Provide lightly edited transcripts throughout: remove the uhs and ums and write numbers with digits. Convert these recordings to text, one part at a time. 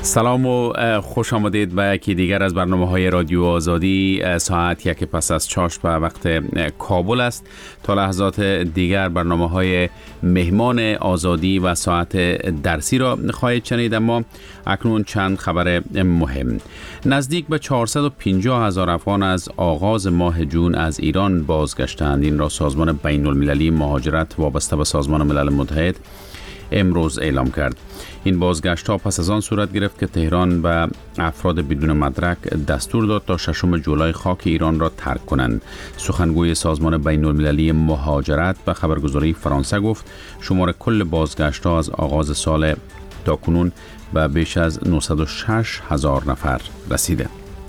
سلام و خوش آمدید به یکی دیگر از برنامه‌های رادیو آزادی. ساعت یک پس از چاشت به وقت کابل است. تا لحظات دیگر برنامه‌های مهمان آزادی و ساعت درسی را خواهید شنید، اما اکنون چند خبر مهم. نزدیک به 450,000 افغان از آغاز ماه جون از ایران بازگشتند. این را سازمان بین المللی مهاجرت وابسته به سازمان ملل متحد امروز اعلام کرد. این بازگشت ها پس از آن صورت گرفت که تهران به افراد بدون مدرک دستور داد تا 6 جولای خاک ایران را ترک کنند. سخنگوی سازمان بین المللی مهاجرت به خبرگزاری فرانسه گفت شمار کل بازگشت ها از آغاز سال تا کنون به بیش از 906,000 نفر رسیده.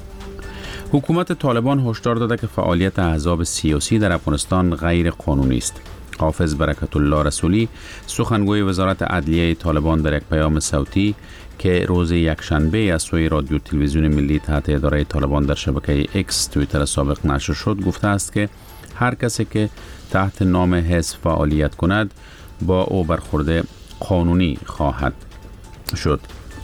حکومت طالبان هشدار داده که فعالیت احزاب سیاسی در افغانستان غیر قانونی است. حافظ برکت الله رسولی، سخنگوی وزارت عدلیه طالبان، در یک پیام صوتی که روز یکشنبه از سوی رادیو تلویزیون ملی تحت اداره طالبان در شبکه ایکس توییتر سابق نشر شد، گفته است که هر کسی که تحت نام حزب فعالیت کند با او برخورد قانونی خواهد شد.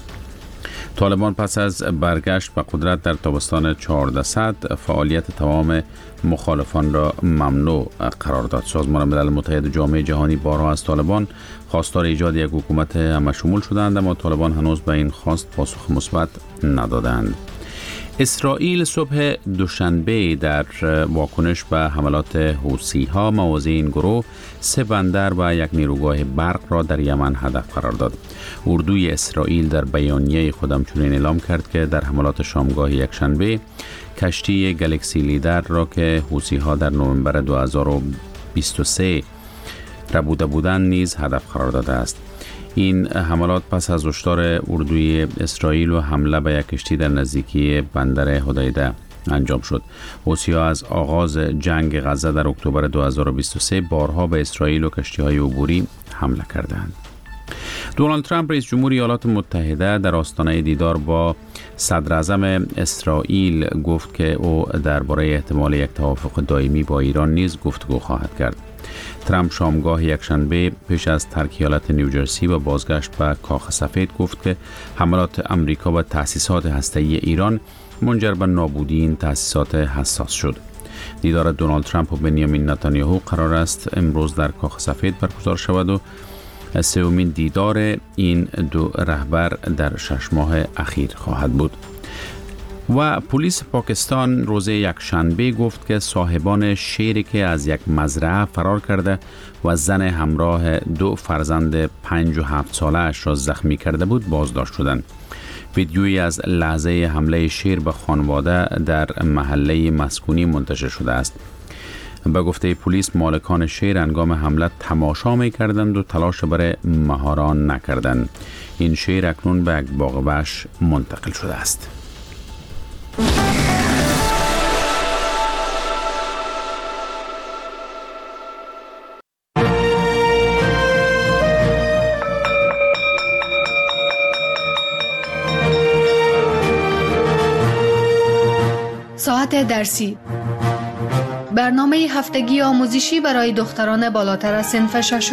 طالبان پس از برگشت به قدرت در تابستان 1400 فعالیت تمام مخالفان را ممنوع قرار داد. سازمان ملل متحد و جامعه جهانی بارها از طالبان خواستار ایجاد یک حکومت همشمول شدند، اما طالبان هنوز به این خواست پاسخ مثبت ندادند. اسرائیل صبح دوشنبه در واکنش به حملات حوثی ها مواضع این گروه 3 بندر و یک نیروگاه برق را در یمن هدف قرار داد. اردوی اسرائیل در بیانیه خود همچنین اعلام کرد که در حملات شامگاه یکشنبه کشتی گلکسی لیدر را که حوثی ها در نوامبر 2023 ربوده بودند نیز هدف قرار داده است. این حملات پس از هشدار اردوی اسرائیل و حمله به یک کشتی در نزدیکی بندر حدیده انجام شد. حوثی‌ها از آغاز جنگ غزه در اکتبر 2023 بارها به اسرائیل و کشتی‌های عبوری حمله کردند. دونالد ترامپ رئیس جمهور ایالات متحده در آستانه دیدار با صدر اعظم اسرائیل گفت که او درباره احتمال یک توافق دائمی با ایران نیز گفتگو خواهد کرد. ترامپ شامگاه یکشنبه پیش از ترک ایالت نیوجرسی و بازگشت به کاخ سفید گفت که حملات امریکا به تأسیسات هسته‌ای ایران منجر به نابودی این تأسیسات حساس شد. دیدار دونالد ترامپ و بنیامین نتانیاهو قرار است امروز در کاخ سفید برگزار شود و 3مین دیدار این دو رهبر در 6 ماه اخیر خواهد بود. و پلیس پاکستان روز یکشنبه گفت که صاحبان شیری که از یک مزرعه فرار کرده و زن همراه 2 فرزند 5 و 7 ساله اش را زخمی کرده بود بازداشت شدند. ویدیویی از لحظه حمله شیر به خانواده در محله مسکونی منتشر شده است. به گفته پلیس مالکان شیر هنگام حمله تماشا می‌کردند و تلاش برای مهاران نکردند. این شیر اکنون به یک باغ وحش منتقل شده است. ساعت درسی، برنامه هفتگی آموزشی برای دختران بالاتر از صنف 6.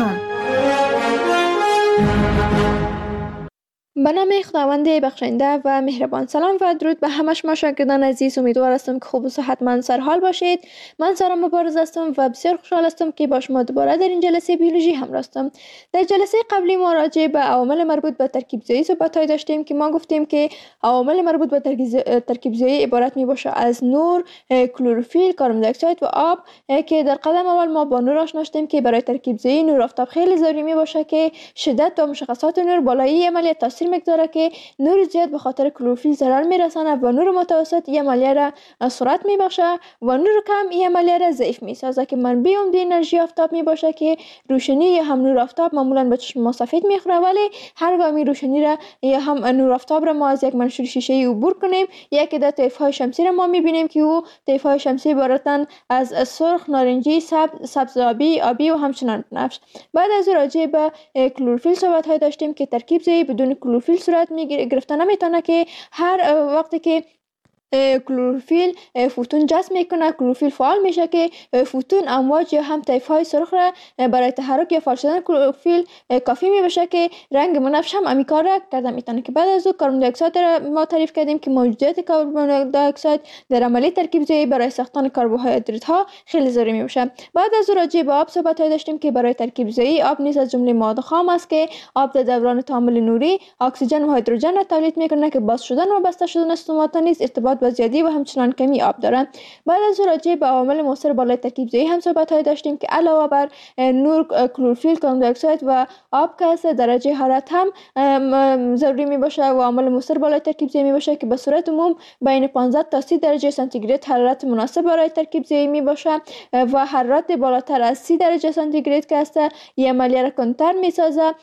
به نام خداوند بخشنده و مهربان. سلام و درود به همه شما شاگردان عزیز. امیدوار هستم که خوب و صحتمند سرحال باشید. من سارا مبارز هستم و بسیار خوشحال هستم که با شما دوباره در این جلسه بیولوژی همراه هستم. در جلسه قبلی ما راجع به عوامل مربوط به ترکیب زایی صحبت‌های داشتیم که ما گفتیم که عوامل مربوط به ترکیب زایی عبارت میباشه از نور، کلروفیل، کربن دی اکساید و آب که در قدم اول ما با نور آشنا شدیم که برای ترکیب زایی نور آفتاب خیلی ضروری میباشه که شدت و مشخصات نور بالایی عملیات تاثیر میگذاره که نور زیاد به خاطر کلروفیل ضرر میرسانه و نور متوسط این عملیه را سرعت میبخشه و نور کم این عملیه را ضعیف میسازه که منبع عمده انرژی آفتاب میباشه که روشنی یا هم نور آفتاب معمولا به چشم ما سفید میخوره، ولی هرگاه روشنی را یا هم نور آفتاب را ما از یک منشور شیشه‌ای عبور کنیم یا که در طیف‌های شمسی را ما میبینیم که او طیف‌های شمسی عبارتند از سرخ، نارنجی، سبز آبی و همچنان بنفش. بعد از راجع به کلروفیل صحبت داشتیم که ترکیب زایی بدون کلروفیل صورت گرفته نمیتونه که هر وقتی که کلروفیل فوتون جذب میکنه. کلروفیل فعال میشه که فوتون، امواج یا هم طیف های سرخ را برای تحرک یا فعال شدن کلروفیل کافی میباشه که رنگ بنفش هم امی کار را کرده میتونه. که بعد از او کربن دی اکساید را ما تعریف کردیم که موجودیت کربن دی اکساید در عملیه ترکیب‌زایی برای ساختن کربوهیدرات ها خیلی ضروری میباشه. بعد از او راجع به آب صحبت داشتیم که برای ترکیب‌زایی آب نیز از جمله مواد خام است که آب در دوران تعامل نوری اکسیژن و هیدروژن را تولید میکنه که باز شدن و بسته شدن استومات نیز ارتباط با زیادی و همچنان کمی آب دارند. بعد از او راجع به عوامل مؤثر بالای ترکیب‌زایی هم صحبت داشتیم که علاوه بر نور، کلروفیل، کربن دی اکساید و آب که است، درجه حرارت هم ضروری می باشه و عامل مؤثر بالای ترکیب‌زایی می باشه که به صورت عموم بین 15 تا 30 درجه سانتیگراد حرارت مناسب برای ترکیب‌زایی می باشه و حرارت بالاتر از 30 درجه سانتیگراد که است این عملیه را کندتر می سازه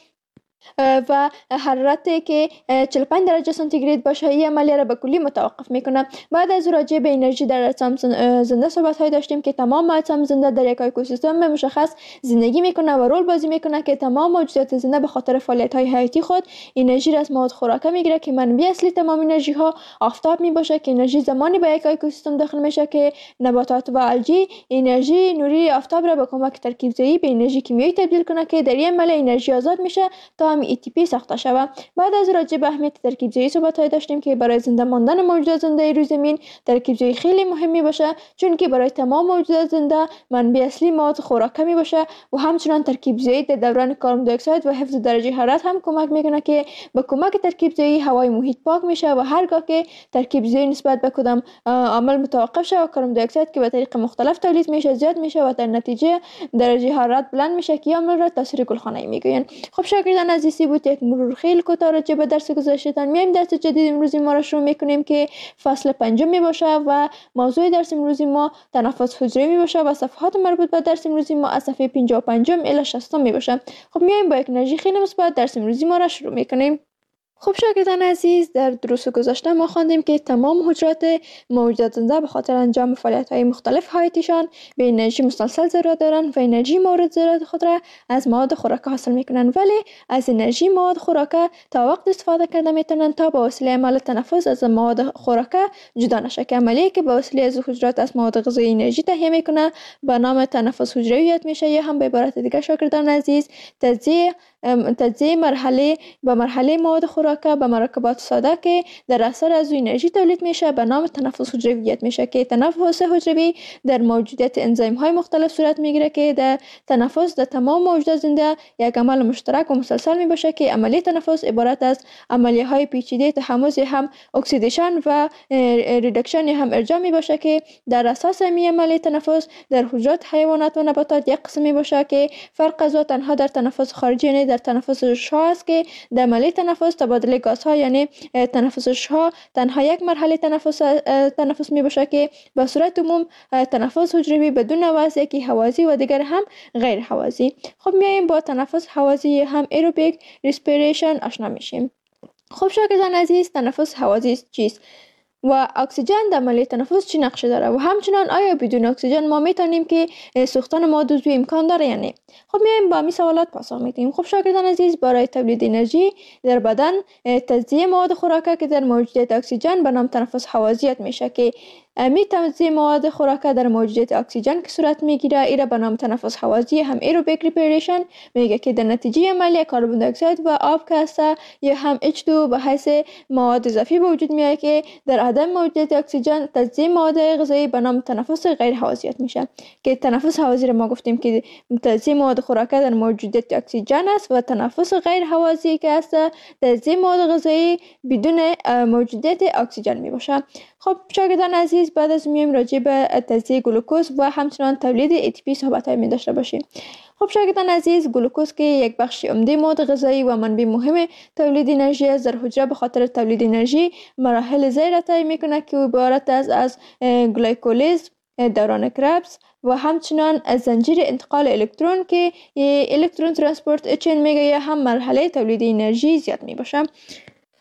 و حرارتی که 45 درجه سانتیگراد باشه این عملیه را به کلی متوقف میکنه. بعد از راجع به انرژی در اجسام زنده صحبت های داشتیم که تمام اجسام زنده در یک اکوسیستم مشخص زندگی میکنه و رول بازی میکنه که تمام موجودات زنده به خاطر فعالیت های حیاتی خود انرژی را از مواد خوراکه میگیره که منبع اصلی تمام انرژی ها آفتاب میباشه که انرژی زمانی به یک اکوسیستم داخل میشه که نباتات و الگی انرژی نوری آفتاب را به کمک ترکیب‌زایی به انرژی کیمیایی تبدیل کنه که در این عملیه انرژی آزاد میشه تا هم ATP ساخته شود. بعد از راجع به اهمیت ترکیب‌زایی صحبت داشتیم که برای زنده ماندن موجودات زنده روی زمین ترکیب‌زایی خیلی مهمی باشه، چون که برای تمام موجودات زنده منبع اصلی مواد خوراکه می باشه و همچنان ترکیب‌زایی در دوران کربن دی اکساید و حفظ درجه حرارت هم کمک میکنه که به کمک ترکیب‌زایی هوای محیط پاک میشه و هرگاه که ترکیب‌زایی نسبت به کدام عامل متوقف شه و کربن دی اکساید که به طریق مختلف تولید میشه زیاد میشه و در نتیجه درجه حرارت بلند میشه که عامل را تاثیر گلخانه‌ای میگوین. خب شاگردان عزیزی بود یک مرور خیلی کوتاه راجع به درس گذشته‌تان. میایم درس جدید امروزی ما را شروع میکنیم که فصل 5 می باشه و موضوع درس امروزی ما تنفس حجروی می باشه و صفحات مربوط به درس امروزی ما از صفحه 55 الی 60 می باشه. خب میایم با یک انرژی خیلی مثبت درس امروزی ما را شروع میکنیم. خب شاگردان عزیز، در دروس گذشته ما خواندیم که تمام حجرات موجودات زنده به خاطر انجام فعالیت‌های مختلف حیاتیشان به انرژی مسلسل ضرورت دارند و انرژی مورد ضرورت خود را از مواد خوراکه حاصل میکنند، ولی از انرژی مواد خوراکه تا وقت استفاده کرده میتونند تا به وسیله عمل تنفس از مواد خوراکه جدا نشه که عملیه که به وسیله از حجرات از مواد غذایی انرژی تهیه میکنه به نام تنفس حجروی یاد میشه، یا هم به عبارت دیگه شاگردان عزیز تجزیه مرحله مواد خوراکه به مرکبات ساده که در اثر از انرژی تولید میشه به نام تنفس حجروی میشه که تنفس حجروی در موجودیت انزیم های مختلف صورت میگیره که در تنفس در تمام موجودات زنده یک عمل مشترک و مسلسل می باشه که عملیه تنفس عبارت از عملیه های پیچیده تحمض هم اکسیدیشن و ریدکشن هم ارجاع می باشه که در اساس می عملیه تنفس در حجرات حیوانات و نباتات یک قسم می باشه که فرق از تنها در تنفس خارجی یعنی در تنفس شها است که در عملیه تنفس تبادل گازها یعنی تنفس شها تنها یک مرحله تنفس می باشه که به صورت عموم تنفس حجروی بدون وضع یکی هوازی و دیگر هم غیر هوازی. خب میایم با تنفس هوازی هم ایروبیک ریسپیریشن آشنا میشیم. خب شاگردان عزیز، تنفس هوازی چیست و اکسیژن در عملیه تنفس چی نقش داره و همچنان آیا بدون اکسیژن ما میتونیم که سوختن مواد عضوی امکان داره یا نه؟ خب میایم با همین سوالات پاسخ میدیم. خب شاگردان عزیز، برای تولید انرژی در بدن تجزیه مواد خوراکه که در موجودیت اکسیژن به نام تنفس هوازی میشه که امی تجزیه مواد خوراکه در موجودیت اکسیژن که صورت میگیره ایره به نام تنفس هوازی هم ایروبیک ریسپیریشن میگه که در نتیجه عملیه کربن دی اکساید و آب که هست یا هم H2 به حیث مواد اضافی به وجود میاد که در عدم موجودیت اکسیژن تجزیه مواد غذایی به نام تنفس غیر هوازیت میشه که تنفس هوازی رو ما گفتیم که تجزیه مواد خوراکه در موجودیت اکسیژن است و تنفس غیر هوازی که هست تجزیه مواد غذایی بدون موجودیت اکسیژن میباشه. خب شاگردان عزیز، بعد از میایم راجع به تجزیه گلوکوز و همچنان تولید ATP صحبت می داشته باشیم. خب شاگردان عزیز، گلوکوز که یک بخش عمده مواد غذایی و منبع مهم تولید انرژی است، در حجره به خاطر تولید انرژی مراحل زیر را طی میکنه که عبارت از گلایکولیز، دوران کربس و همچنان از زنجیر انتقال الکترون که الکترون ترانسپورت چین میگه یا هم مرحله تولید انرژی زیاد می باشه.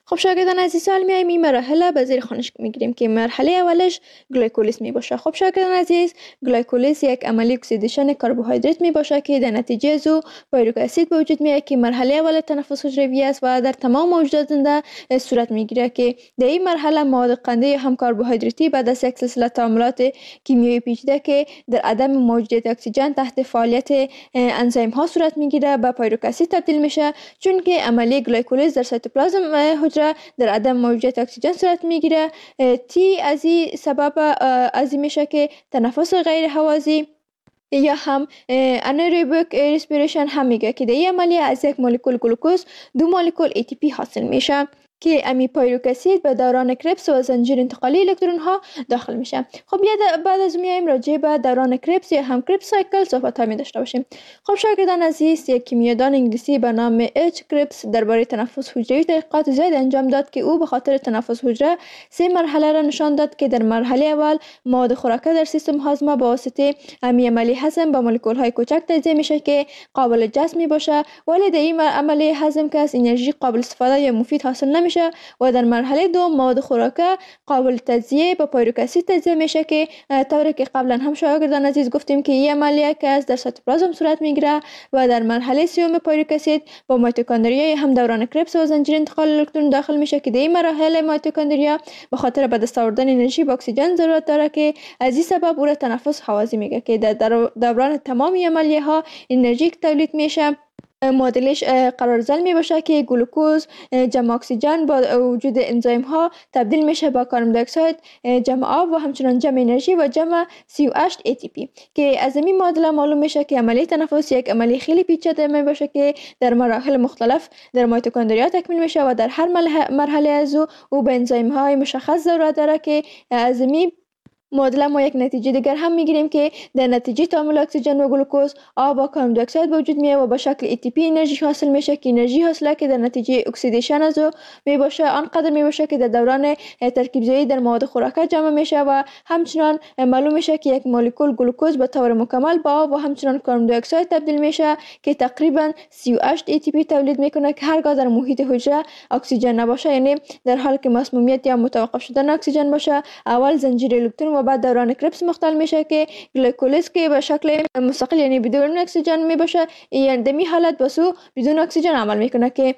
خب شاگردان عزیز، سال میایم این مراحل به زیر خانش میگیریم که مرحله اولش گلایکولیز می باشه. خب شاگردان عزیز، گلایکولیز یک عملی اکسیدیشن کربوهیدرات می باشه که در نتیجه از او پایروک اسید به وجود میاد که مرحله اول تنفس حجروی است و در تمام موجودات زنده صورت میگیره که در این مرحله مواد قنده یا هم کربوهیدراتی بعد از یک سلسله تعاملات کیمیایی پیچیده که در عدم موجودیت اکسیژن تحت فعالیت انزیم ها صورت میگیره به پایروک اسید تبدیل میشه، چون که عملی گلایکولیز در سایتوپلازم حجره در عدم موجودیت اکسیژن صورت میگیره. تی از این سبب از این میشه که تنفس غیر هوازی یا هم انایروبیک ریسپیریشن هم میگه که در این عملیه از یک مولکول گلوکوز 2 مولکول ATP حاصل میشه که امی پایروک اسید به دوران کربس و زنجیر انتقالی الکترون ها داخل میشه. خب بعد از میایم راجع به دوران کربس یا هم کربس سایکل صحبت ها می داشته باشیم. خب شاگردان عزیز، یک کیمیادان انگلیسی به نام اچ کربس درباره تنفس حجروی تحقیقات زیاد انجام داد که او به خاطر تنفس حجره 3 مرحله را نشان داد که در مرحله اول مواد خوراکه در سیستم هاضمه با واسطه امی عملی هضم با مولکول های کوچک تجزیه میشه که قابل جذب می باشه، ولی در این عملی هضم که از انرژی قابل استفاده یا مفید حاصل نمیشه و در مرحله دوم مواد خوراکه قابل تجزیه با پایروک اسید تجزیه میشه که طوری که قبلا هم شاگردان عزیز گفتیم که این عملیه که از در سایتوپلازم صورت میگیره و در مرحله سوم پایروک اسید با میتوکندریا هم دوران کربس و زنجیر انتقال الکترون داخل میشه که در این مرحله میتوکندریا به خاطر به دست آوردن انرژی با اکسیژن ضرورت داره که از این سبب او را تنفس هوازی میگه که در دوران تمام عملیه ها انرژی تولید میشه معادلش قرارزل می باشه که گلوکوز جمع اکسیژن با وجود انزیم ها تبدیل میشه با کربن دی اکساید جمع آب و همچنان جمع انرژی و جمع CO8 ATP که از این معادله معلوم میشه که عملی تنفس یک عملی خیلی پیچیده می باشه که در مراحل مختلف در میتوکندریا تکمیل میشه و در هر مرحله از او به انزیم های مشخص ضرورت داره که از این معادله ما یک نتیجه دیگر هم میگیریم که در نتیجه تعامل اکسیژن و گلوکوز آب و کربن دی اکساید به وجود میاد و به شکل ATP انرژی حاصل میشه که انرژی حاصله که در نتیجه اکسیدیشن از او میباشه آنقدر میباشه که در دوران ترکیب زایی در مواد خوراکه جمع میشه و همچنان معلوم میشه که یک مولکول گلوکوز به طور مکمل با آب و همچنان کربن دی اکساید تبدیل میشه که تقریبا CO8 ATP تولید میکنه که هرگاه در محیط حجره اکسیژن نباشه، یعنی در حالی که مسمومیت یا متوقف شدن اکسیژن باشه، اول زنجیر الکترون و بعد دوران کربس مختل میشه که گلایکولیز که به شکل مستقل یعنی بدون اکسیژن می باشه، یعنی در این حالت بسو بدون اکسیژن عمل میکنه که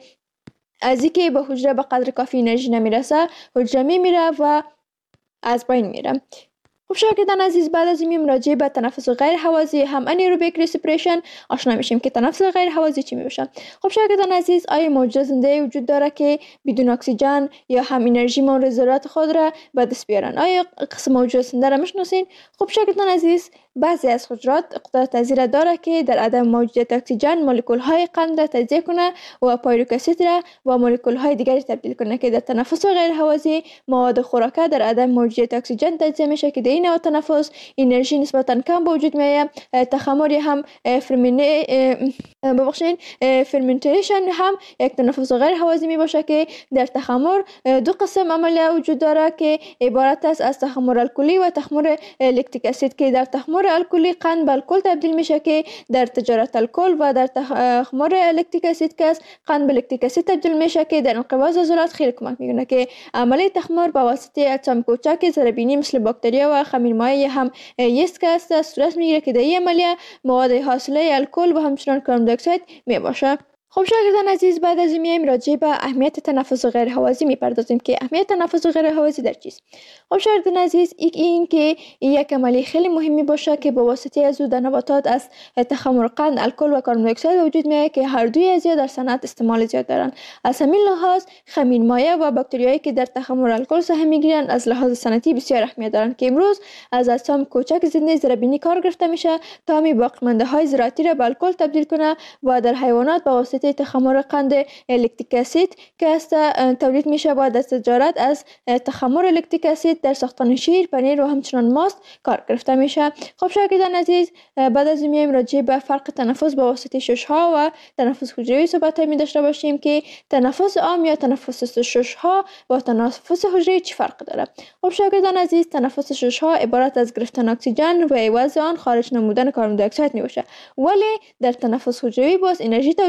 از اینکه به حجره به قدر کافی انرژی نمیرسه حجره میمیره و از بین میره. خب شاگردان عزیز، بعد از این راجع به تنفس غیر هوازی هم انایروبیک ریسپیریشن آشنا میشیم که تنفس غیر هوازی چی میشه. خب شاگردان عزیز، آیا موجود زنده وجود داره که بدون اکسیژن یا هم انرژی مورد ضرورت خود را به دست بیارن؟ آیا قسم موجود زنده را میشناسین؟ خب شاگردان عزیز، بعضی از حجرات قدرت تجزیه داره که در عدم موجودیت اکسیژن مولکول های قند را تجزیه کنه و پایروک اسید را با مولکول های دیگری تبدیل کنه که در تنفس غیر هوازی مواد خوراکه در عدم موجودیت اکسیژن تجزیه میشه که در این نوع تنفس انرژی نسبتا کم به وجود میاد. تخمر هم فرمنتیشن هم یک تنفس غیر هوازی می باشه که در تخمر 2 قسم عملیه وجود داره که عبارت است از تخمر الکلی و تخمر لکتیک اسید که در تخمر الکلی قند به الکل تبدیل میشه که در تجارت الکل و در تخمر لکتیک اسید که قند به لکتیک اسید تبدیل میشه که در انقباض عضلات خیلی کمک میکنه که عملی تخمر با واسطه اجسام کوچک ضربینی مثل باکتریا و خمیرمایع هم یست که است صورت میگیره که در این عملیه مواد حاصله الکل و همچنان کربن دی اکساید می باشه. خب شاگردان عزیز، بعد از این میایم راجع به اهمیت تنفس غیر هوازی میپردازیم که اهمیت تنفس غیر هوازی در چیست. خب شاگردان عزیز، این که یک عملی خیلی مهمی باشه که با واسطه از او در نباتات از تخمر قند الکل و کربن دی اکساید وجود میاد که هر دوی از در صنعت استعمال زیاد دارن. از همین لحاظ خمیرمایع و باکتریایی که در تخمر الکل سهم میگیرن از لحاظ صنعتی بسیار اهمیت دارن که امروز از اجسام کوچک زنده ضربینی کار گرفته میشه تا می باقیمانده های زراعتی را به الکل تبدیل کنه و در حیوانات با واسطه تخمر قند لکتیک اسید که است تولید میشه و در تجارت از تخمر لکتیک اسید در ساختن شیر، پنیر و همچنان ماست کار گرفته میشه. خب شاگردان عزیز، بعد از میایم راجع به فرق تنفس با واسطه ششها و تنفس حجروی صحبت می داشته باشیم که تنفس عام یا تنفس ششها و تنفس حجروی چه فرق داره. خب شاگردان عزیز، تنفس ششها عبارت از گرفتن اکسیژن و عوض آن خارج نمودن کربن دی اکساید می باشه، ولی در تنفس حجروی باز انرژی تولید میشه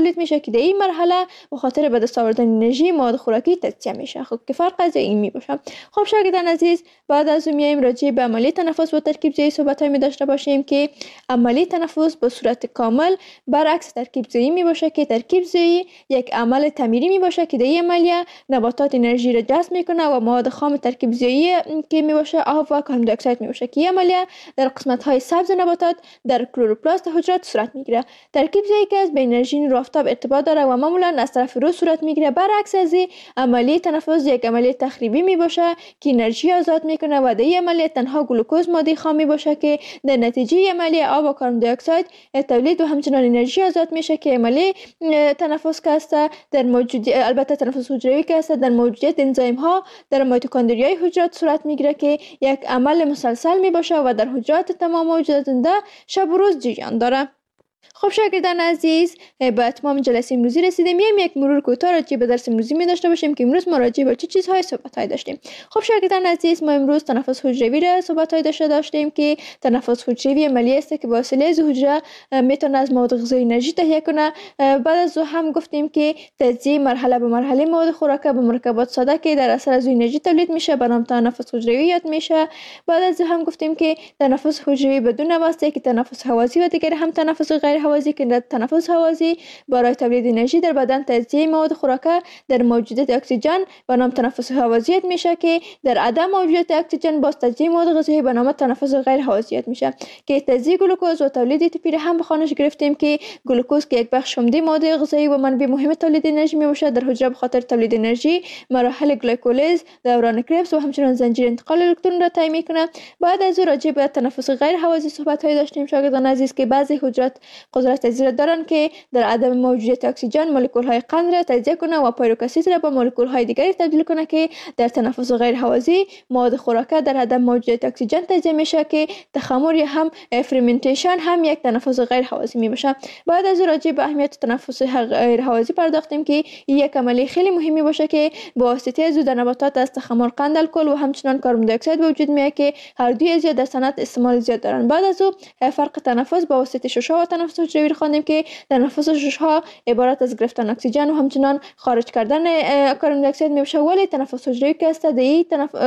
که در این مرحله به خاطر به دست آوردن انرژی مواد خوراکی تجزیه میشه. خب که فرق از این می باشه. خب شاگردان عزیز، بعد از اون میایم راجع به عملیه تنفس با ترکیب ضعی صحبت می داشته باشیم که عملیه تنفس به صورت کامل برعکس ترکیب ضعی می باشه که ترکیب ضعی یک عمل تعمیری می باشه که در این عملیه نباتات انرژی را جذب میکنه و مواد خام ترکیب ضعی که می باشه آب و کاربن دی اکساید می باشه که این عملیه در قسمت های سبز نباتات در کلروپلاست حجرات صورت میگیره. ترکیب ضعی که از به انرژی نور آفتاب ارتباط داره و معمولا از طرف رو صورت میگیره. برعکس از عملیه تنفس یک عملیه تخریبی می باشه که انرژی آزاد میکنه و در این عملیه تنها گلوکوز ماده خام می باشه که در نتیجه عملیه آب و کاربن دی اکساید تولید و همچنان انرژی آزاد میشه که عملیه تنفس که است در البته تنفس حجروی که است در موجودیت انزیم ها در میتوکندریای حجرات صورت میگیره که یک عمل مسلسل می باشه و در حجرات تمام موجودات زنده شب و روز جریان داره. خب شاگردان عزیز، به اتمام جلسه امروزی رسیدیم. یک مرور کوتاه راجع به درس امروزی می داشته باشیم که امروز ما راجع به چه چیزهای صحبت‌های داشتیم. خب شاگردان عزیز، ما امروز تنفس حجروی را صحبت‌های داشتیم که تنفس حجروی عملیه است که با وسیله از حجره میتونه از مواد غذایی انرژی تهیه کنه. بعد از هم گفتیم که تجزیه مرحله به مرحله مواد خوراک به مرکبات ساده که در اثر از انرژی تولید میشه به نام تنفس حجروی یاد میشه. بعد از هم گفتیم که تنفس حجروی بدون واسطه که تنفس هوازی و دیگر هم تنفس غیر هوازی که تنفس هوازی برای تولید انرژی در بدن تجزیه مواد خوراک در موجودیت اکسیژن به نام تنفس هوازیت میشه که در عدم موجودیت اکسیژن باز تجزیه مواد غذایی به نام تنفس غیر هوازیت میشه که تجزیه گلوکوز و تولید ATP هم به خانش گرفتیم که گلوکوز که یک بخش عمده ماده غذایی و منبع مهم تولید انرژی میباشه در حجره به خاطر تولید انرژی مراحل گلیکولیز، دوران کربس و همچنین زنجیره انتقال الکترون را طی میکنه. بعد از راجع به تنفس غیر هوازی صحبت های داشتیم شاگردان عزیز که بعضی حجرات قدرت تجزیه دارن که در عدم موجودیت اکسیژن مولکول های قند را تجزیه کنه و پیروک اسید را به مولکول های دیگری تبدیل کنه که در تنفس غیر هوازی مواد خوراک در عدم موجودیت اکسیژن تجزیه میشه که تخمر یا هم فرمنتیشن هم یک تنفس غیر هوازی میباشه. بعد از راجع به اهمیت تنفس غیر هوازی پرداختیم که یک عملیه خیلی مهمی باشه که با واسطه از در نباتات از تخمر قند الکل و همچنین کربن دی اکساید وجود میاد که هر دوی از در صنعت استعمال زیاد دارن. بعد از فرق تنفس با واسطه ششها و تنفس حجروی خواندیم که تنفس ششها عبارت از گرفتن اکسیژن و همچنین خارج کردن کربن دی اکساید میشه، ولی تنفس حجروی که است در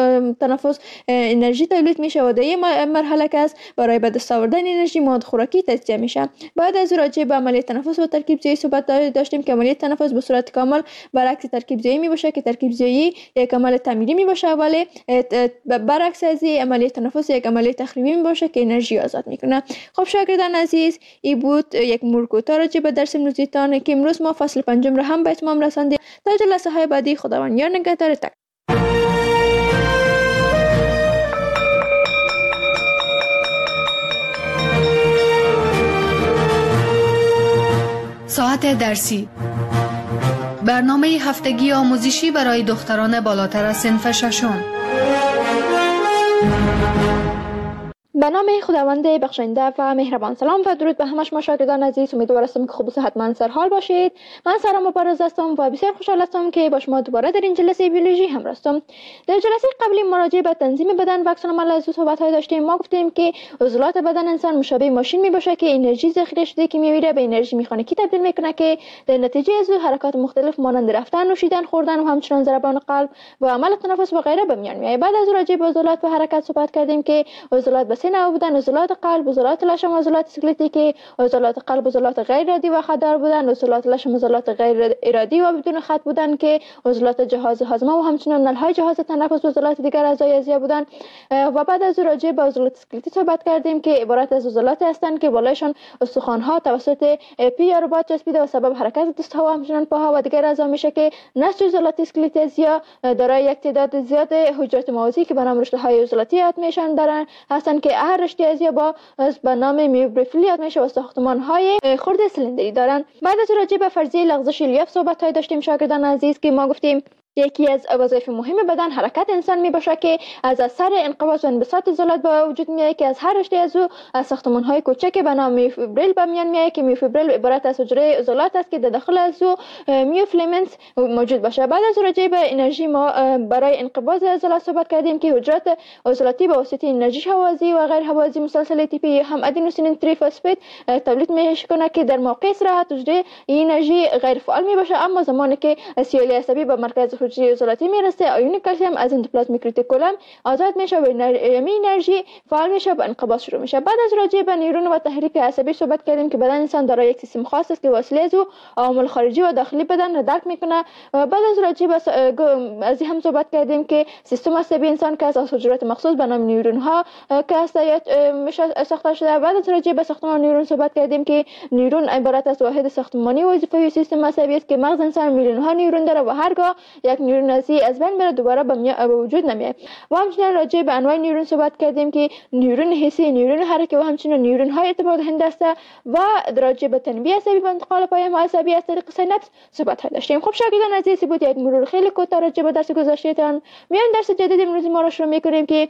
تنفس انرژی تولید میشه و در این مرحله که است برای به دست آوردن انرژی مواد خوراکی تجزیه میشه. بعد از راجع به عملیه تنفس و ترکیب ضعی صحبت داشتیم که عملیه تنفس به صورت کامل برعکس ترکیب ضعی میباشه که ترکیب ضعی یک عمل تعمیری میباشه ولی برعکس از عملیه تنفس یک عملیه تخریبی میباشه که انرژی آزاد میکنه. خب شاگردان عزیز، این بود یک مرور کوتاه راجع به درس امروزیتان که امروز ما فصل 5 را هم به اتمام رساندیم. تا جلسه های بعدی خداوند یار نگهدارتان. ساعت درسی، برنامه هفتگی آموزشی برای دختران بالاتر از صنف ششم. به نام خداوند بخشنده و مهربان. سلام و درود به همه شما شاگردان عزیز. امیدوار هستم که خوب و صحتمند سرحال باشید. من سارا مبارز هستم و بسیار خوشحال هستم که با شما دوباره در این جلسه بیولوژی همراه هستم. در جلسه قبلی مراجعه به تنظیم بدن و عکس العمل از صحبت‌های داشتیم. ما گفتیم که عضلات بدن انسان مشابه ماشین میباشه که انرژی ذخیره شده که میویره به انرژی مکانیکی تبدیل میکنه که در نتیجه از حرکات مختلف مانند رفتن، نوشیدن، خوردن و همچنین ضربان قلب و عمل تنفس و غیره به میان میاد. بعد از راجع به عضلات و حرکت صحبت کردیم که عضلات به نوع بودن: عضلات قلب، عضلات لشم، عضلات اسکلتی که عضلات قلب عضلات غیر ارادی و خطدار بودن، عضلات لشم عضلات غیر ارادی و بدون خط بودن که عضلات جهاز هاضمه و همچنین نلهای جهاز تنفس و عضلات دیگر اعضای اعضایی بودن. و بعد از راجع به عضلات اسکلتی صحبت کردیم که عبارت از عضلات هستند که بالایشان استخوان‌ها توسط پی یا رباط چسبیده و سبب حرکت دست‌ها و همچنین پاها و دیگر اعضا میشه که نسج عضلات اسکلتی اعضایی دارای یک تعداد زیاد حجرات موازی که به نام رشته‌های عضلاتی یاد میشن دارن هستند که هر رشته اعضایی با نام میوبریفیل یاد میشه و ساختمان‌های خرد سیلندری دارن. بعد از راجع به فرضیه لغزش الیاف صحبت‌های داشتیم شاگردان عزیز که ما گفتیم یکی از وظایف مهم بدن حرکت انسان می باشه که از اثر انقباض و انبساط عضلات به وجود میاد که از هر رشته از او ساختمان های کوچک به نام میوفیبریل به میان میاد که میوفیبریل عبارت از حجره عضلات است که در داخل از او میوفیلامنت موجود باشه. بعد از راجع به انرژی ما برای انقباض عضلات صحبت کردیم که حجرات عضلاتی به واسطه انرژی حوازی و غیر حوازی مسلسل ATP هم ادنوسین تریفسفید تولید میکنه که در موقع استراحت حجره این انرژی غیر فعال می باشه، اما زمانی که سیالی عصبی به مرکز حجره عضلاتی میرسه آیون کلسیم از اندوپلازمیک ریتیکولم آزاد میشه و انرژی فعال میشه و انقباض شروع میشه. بعد از راجع به نیورون و تحریک عصبی صحبت کردیم که بدن انسان دارای یک سیستم خاص است که وسیله از او عوامل خارجی و داخلی بدن را درک میکنه. بعد از راجع به از هم صحبت کردیم که سیستم عصبی انسان که از حجرات مخصوص به نام نیورون ها که میشه ساخته شده. بعد از راجع به ساختمان نیورون صحبت کردیم که نیورون عبارت از واحد ساختمانی و وظیفه‌ای سیستم عصبی است که مغز انسان میلیون ها نیورون داره و هرگاه یک نیورون از بین بره دوباره به وجود نمیاد. و همچنین راجع به انواع نیورون صحبت کردیم که نیورون حسی، نیورون حرکی و همچنین نیورون های ارتباط دهنده است و راجع به تنبیه عصبی و انتقال پیام عصبی از طریق سیناپس صحبت داشتیم. خب شاگردان عزیز بود یک مرور خیلی کوتاه راجع به درس گذشتهتان. میان درس جدید امروزی ما را شروع می‌کنیم که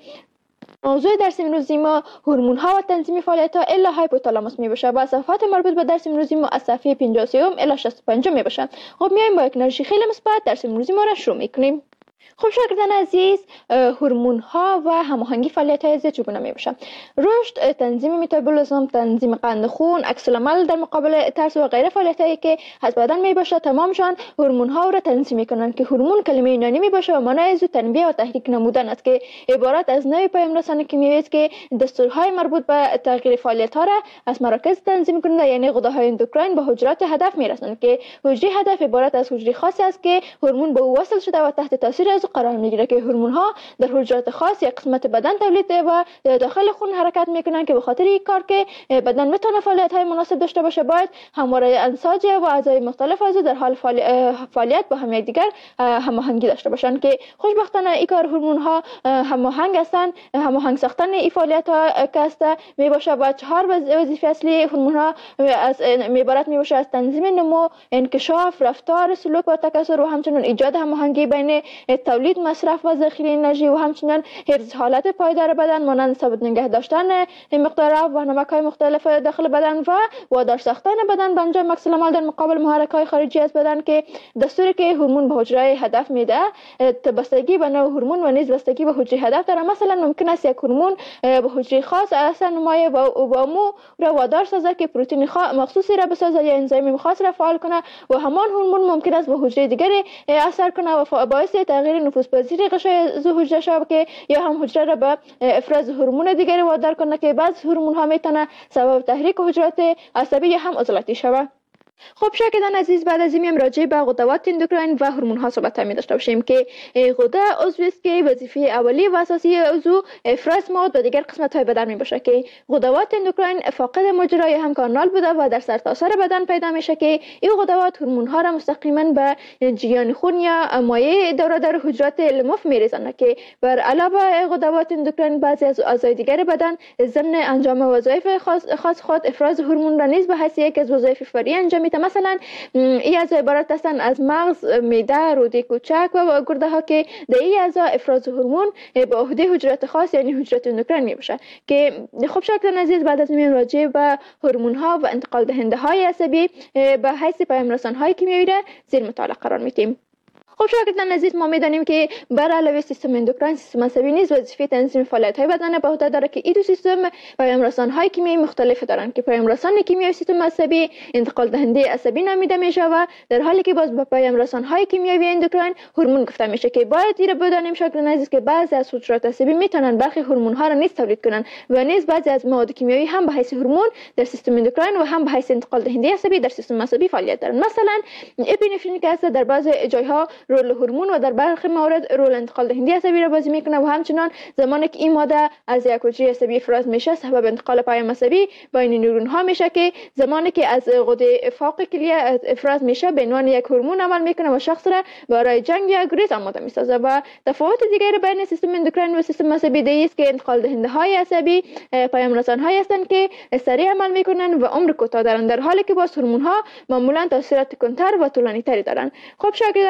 موضوع درس امروزی ما هورمون ها و تنظیم فعالیت ها الا هایپوتالاموس می باشه و صفحات مربوط به درس امروزی ما از صفحه 53 الی 65 می باشه. خب میایم با یک انرژی خیلی مثبت درس امروزی ما را شروع میکنیم. خب شاگردان عزیز، هورمون ها و هماهنگی فعالیت های ضد چگونه می باشه؟ رشد، تنظیم متابولیسم، تنظیم قند خون، عکس العمل در مقابل ترس و غیره فعالیت هایی که از بدن می باشه تمامشان هورمون ها را تنظیم میکنن که هورمون کلمه یونانی می باشه و معنای از تنبیه و تحریک نمودن است که عبارت از نوع پیام رسان کیمیایی است که دستورهای مربوط به تغییر فعالیت ها را از مراکز تنظیم کننده یعنی غده‌های اندوکراین به حجرات هدف میرسند که حجره هدف عبارت از حجره خاصی است که هورمون به او وصل شده و تحت تاثیر از قرار میگیره که هورمون ها در حجرات خاص یک قسمت بدن تولید و داخل خون حرکت میکنن که به خاطر این کار که بدن میتونه فعالیت های مناسب داشته باشه باید همواره انساج و اعضای مختلف از در حال فعالیت با هم دیگر هماهنگی داشته باشن که خوشبختانه این کار هورمون ها هماهنگ هستن. هماهنگ ساختن این فعالیت ها که می باشه با 4 وظیفه اصلی هورمون ها از عبارت می باشه از تنظیم نمو، انکشاف، رفتار، سلوک و تکثر و همچنین ایجاد هماهنگی بین تولید، مصرف و ذخیره انرژی و همچنین حفظ حالت پایدار بدن مانند ثابت نگه داشتن مقدار آب و نمک‌های مختلف داخل بدن و وادار ساختن بدن به انجام عکس العمل در مقابل محرک‌های خارجی از بدن که دستوری که هورمون به حجره هدف میده بستگی به نوع هورمون و نیز بستگی به حجره هدف داره. مثلا ممکن است یک هورمون به حجره خاص اثر نمایه و مو را وادار سازه که پروتئین مخصوصی را بسازه یا انزیم خاص را فعال کنه و همان هورمون ممکن است به حجره دیگری اثر کنه و باعث تغییر نفوذپذیری غشای ز حجره شود که یا هم حجره را به افراز هورمون دیگری وادار کنه که بعض هورمون ها میتونه سبب تحریک حجرات عصبی یا هم عضلاتی شود. خب شاگردان عزیز، بعد از این راجع به غدوات اندوکراین و هورمون ها صحبت می داشته باشیم که غده عضوی است که وظیفه اولی و اساسی عضو افراز مواد به دیگر قسمت های بدن می باشه که غدوات اندوکراین فاقد مجرای هم کانال بوده و در سرتاسر بدن پیدا میشه که این غدوات هورمون ها را مستقیما به جریان خون یا مایع دور در حجرات لمف میریزند که بر علاوه غدوات اندوکراین بعضی از اعضای دیگر بدن ضمن انجام وظایف خاص خود افراز هورمون را نیز به حیث یک از وظایف فرعی انجام میده. مثلا این اعضا عبارت هستند از مغز، معده، روده کوچک و گرده ها که در این اعضا افراز هورمون به عهده حجرات خاص یعنی حجرات اندوکراین میباشه که خب شاگردان عزیز، بعد از این راجع به هورمون ها و انتقال دهنده های عصبی به حیث پیام رسان های کیمیایی زیر مطالعه قرار میدیم. خب شاگردان عزیز، ما میدانیم که بر علاوه سیستم اندوکراین سیستم عصبی نیز وظیفه تنظیم فعالیت های بدن به عهده داره که این دو سیستم پیام رسان های کیمیایی مختلف دارند که پیام رسان کیمیایی سیستم عصبی انتقال دهنده عصبی نامیده میشه و در حالی که باز به پیام رسان های کیمیایی اندوکراین هورمون گفته میشه که باید این رو بدانیم شاگردان عزیز که بعضی از حجرات عصبی میتونن برخی هورمون ها را نیز تولید کنن و نیز بعضی از مواد کیمیایی هم به حیث هورمون در سیستم اندوکراین و هم به حیث انتقال دهنده عصبی در سیستم عصبی فعالیت دارن. مثلا اپینفرین که در بعضی جایها رول هورمون و در برخی موارد رول انتقال دهنده عصبی را بازی میکنه و همچنان زمانی که این ماده از یک حجره عصبی افراز میشه سبب انتقال پیام عصبی بین نورون ها میشه که زمانی که از غده فوق کلیه افراز میشه به عنوان یک هورمون عمل میکنه و شخص را برای جنگ یا گریز آماده میسازه. و تفاوت دیگری بین سیستم اندوکراین و سیستم عصبی است که انتقال دهنده های عصبی پیام رسان هایی هستند که سریع عمل میکنن و عمر کوتاه دارن در حالی که باز هورمون ها معمولا تاثیرات کمتر و طولانی تری دارن. خب شاگردان عزیز،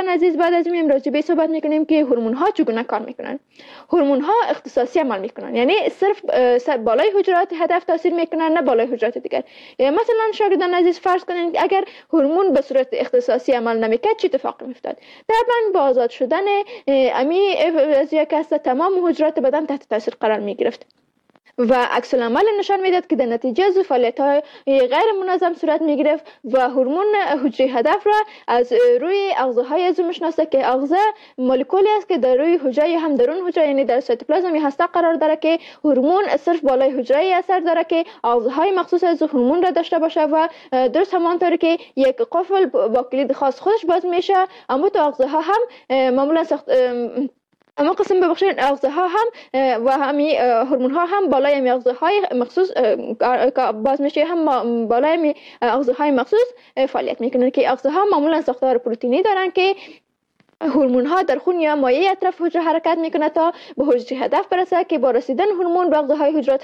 بعد از این راجع به صحبت میکنیم که هورمون ها چگونه کار میکنن. هورمون ها اختصاصی عمل میکنن، یعنی صرف بالای حجرات هدف تاثیر میکنن، نه بالای حجرات دیگر. مثلا شاگردان عزیز فرض کنید اگر هورمون به صورت اختصاصی عمل نمیکرد چه اتفاقی میافتاد؟ طبعا با آزاد شدن امی از یک هسته تمام حجرات بدن تحت تاثیر قرار میگرفت و عکس العمل نشان میداد که در نتیجه از فعالیت‌های غیر منظم صورت میگرفت و هورمون حجره هدف را از روی اغذاهای از میشناسه که اغذا مولکولی است که در روی حجره هم درون حجره یعنی در سایتوپلازم هسته قرار داره که هورمون صرف بالای حجره اثر داره که اغذاهای مخصوص از هورمون را داشته باشه و درست همانطوری که یک قفل با کلید خاص خودش باز میشه، اما تو اغذاها هم معمولا اما قسم ببخشید اغذاها هم و همین هورمون ها هم بالای همین اغذاهای مخصوص باز میشه، هم بالای همین اغذاهای مخصوص فعالیت میکنن که اغذاها معمولا ساختار پروتئینی دارن که هورمون ها در خون یا مایع اطراف حجره حرکت میکنه تا به حجره هدف برسه که با رسیدن هورمون به اغذاهای حجرات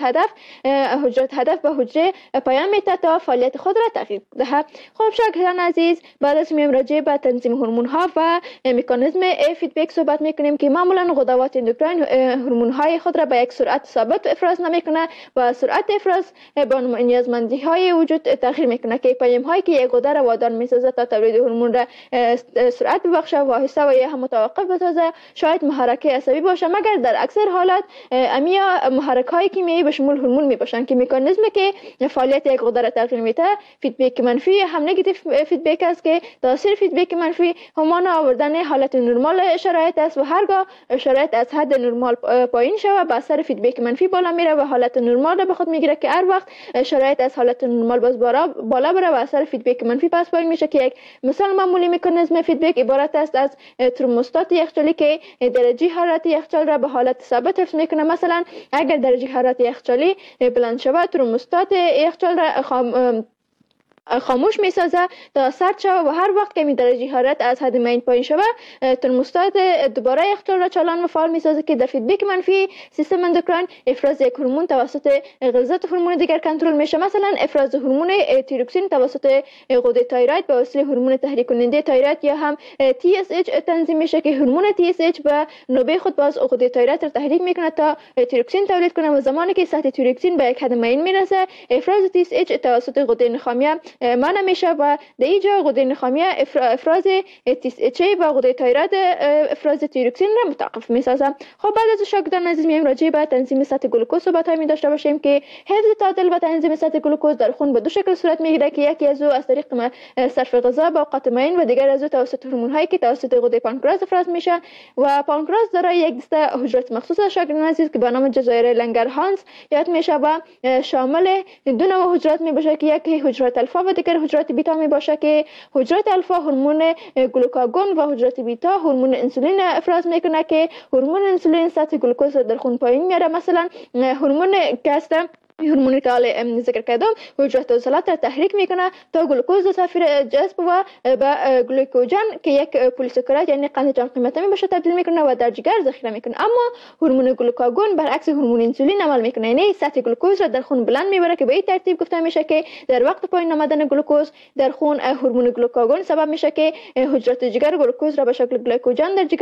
هدف به حجره پیام میده تا فعالیت خود را تغییر دهد. خب شاگردان عزیز بعد از میم راجع به تنظیم هورمون ها و مکانیزم فیدبک صحبت میکنیم که معمولا غدوات اندوکراین هورمون های خود را به یک سرعت ثابت افراز نمیکنه و سرعت افراز با نیازمندی های وجود تغییر میکنه که پیام هایی که یک غده را وادار میسازه تا تولید هورمون را سرعت ببخشه و و یا هم متوقف بسازه شاید محرک عصبی باشه، مگر در اکثر حالات امیا محرک های کیمیایی به شمول هورمون می باشن که مکانیزمی که فعالیت یک غده را تغییر میده فیدبک منفی هم نگاتیو فیدبک است که تاثیر فیدبک منفی همان آوردن حالت نرمال شرایط است و هرگاه شرایط از حد نرمال پایین شود به اثر فیدبک منفی بالا میره و حالت نرمال را به خود میگیره که هر وقت شرایط از حالت نرمال باز بالا بره و اثر فیدبک منفی پس پایین میشه که یک مثال معمولی مکانیزم فیدبک عبارت است از ترموستات یخچالی که درجه حرارت یخچال را به حالت ثابت حفظ میکنه. مثلا اگر درجه حرارت یخچالی بلند شود ترموستات یخچال را خاموش میسازه تا سرد شود و هر وقت که درجه حرارت از حد معین پایین شود ترموستات دوباره یخچال را چالان و فعال میسازه که در فیدبک منفی سیستم اندوکراین افراز یک هورمون توسط غلظت هورمون دیگر کنترل میشه. مثلا افراز هورمون تیروکسین توسط غده تایروید به وسیله هورمون تحریک کننده تایروید یا هم TSH تنظیم میشه که هورمون TSH به نوبه خود باز غده تایروید را تحریک میکنه تا تیروکسین تولید کنه و زمانی که سطح تیروکسین به یک حد معین میرسه افراز TSH توسط غده نخامیه منع میشه و در اینجا غده نخامیه افراز TSH و غده تایروید افراز تیروکسین را متوقف میسازه. خب بعد از شاگردان عزیز میایم راجع به تنظیم سطح گلوکوز صحبت می داشته باشیم که حفظ تعادل و تنظیم سطح گلوکوز در خون به دو شکل صورت میگیره که یکی از او از طریق صرف غذا با اوقات معین و دیگر از او توسط هورمون هایی که توسط غده پانکراس افراز میشن و پانکراس دارای یک دسته حجرات مخصوص شاگردان عزیز که به نام جزایر لنگرهانز یاد میشه و شامل دو نوع حجرات می باشه که یکی حجرات الفا و دیگر حجرات بیتا می باشه که حجرات الفا هورمون گلوکاگون و حجرات بیتا هورمون انسولین افراز میکنه که هورمون انسولین سطح گلوکوز در خون پایین میاره. مثلا هورمون هورمونی که حالا ذکر کردم حجرات عضلات را تحریک میکنه تا گلوکوز سفیر جذب و به گلوکوژن که یک پلیساکارید یعنی قند جان قیمته می باشه تبدیل میکنه و در جگر ذخیره میکنه. اما هورمون گلوکاگون برعکس هورمون انسولین عمل میکنه، یعنی سطح گلوکوز را در خون بلند میبره که به این ترتیب گفته میشه که در وقت پایین آمدن گلوکوز در خون هورمون گلوکاگون سبب میشه که حجرات جگر گلوکوز را به شکل گلیکوژن در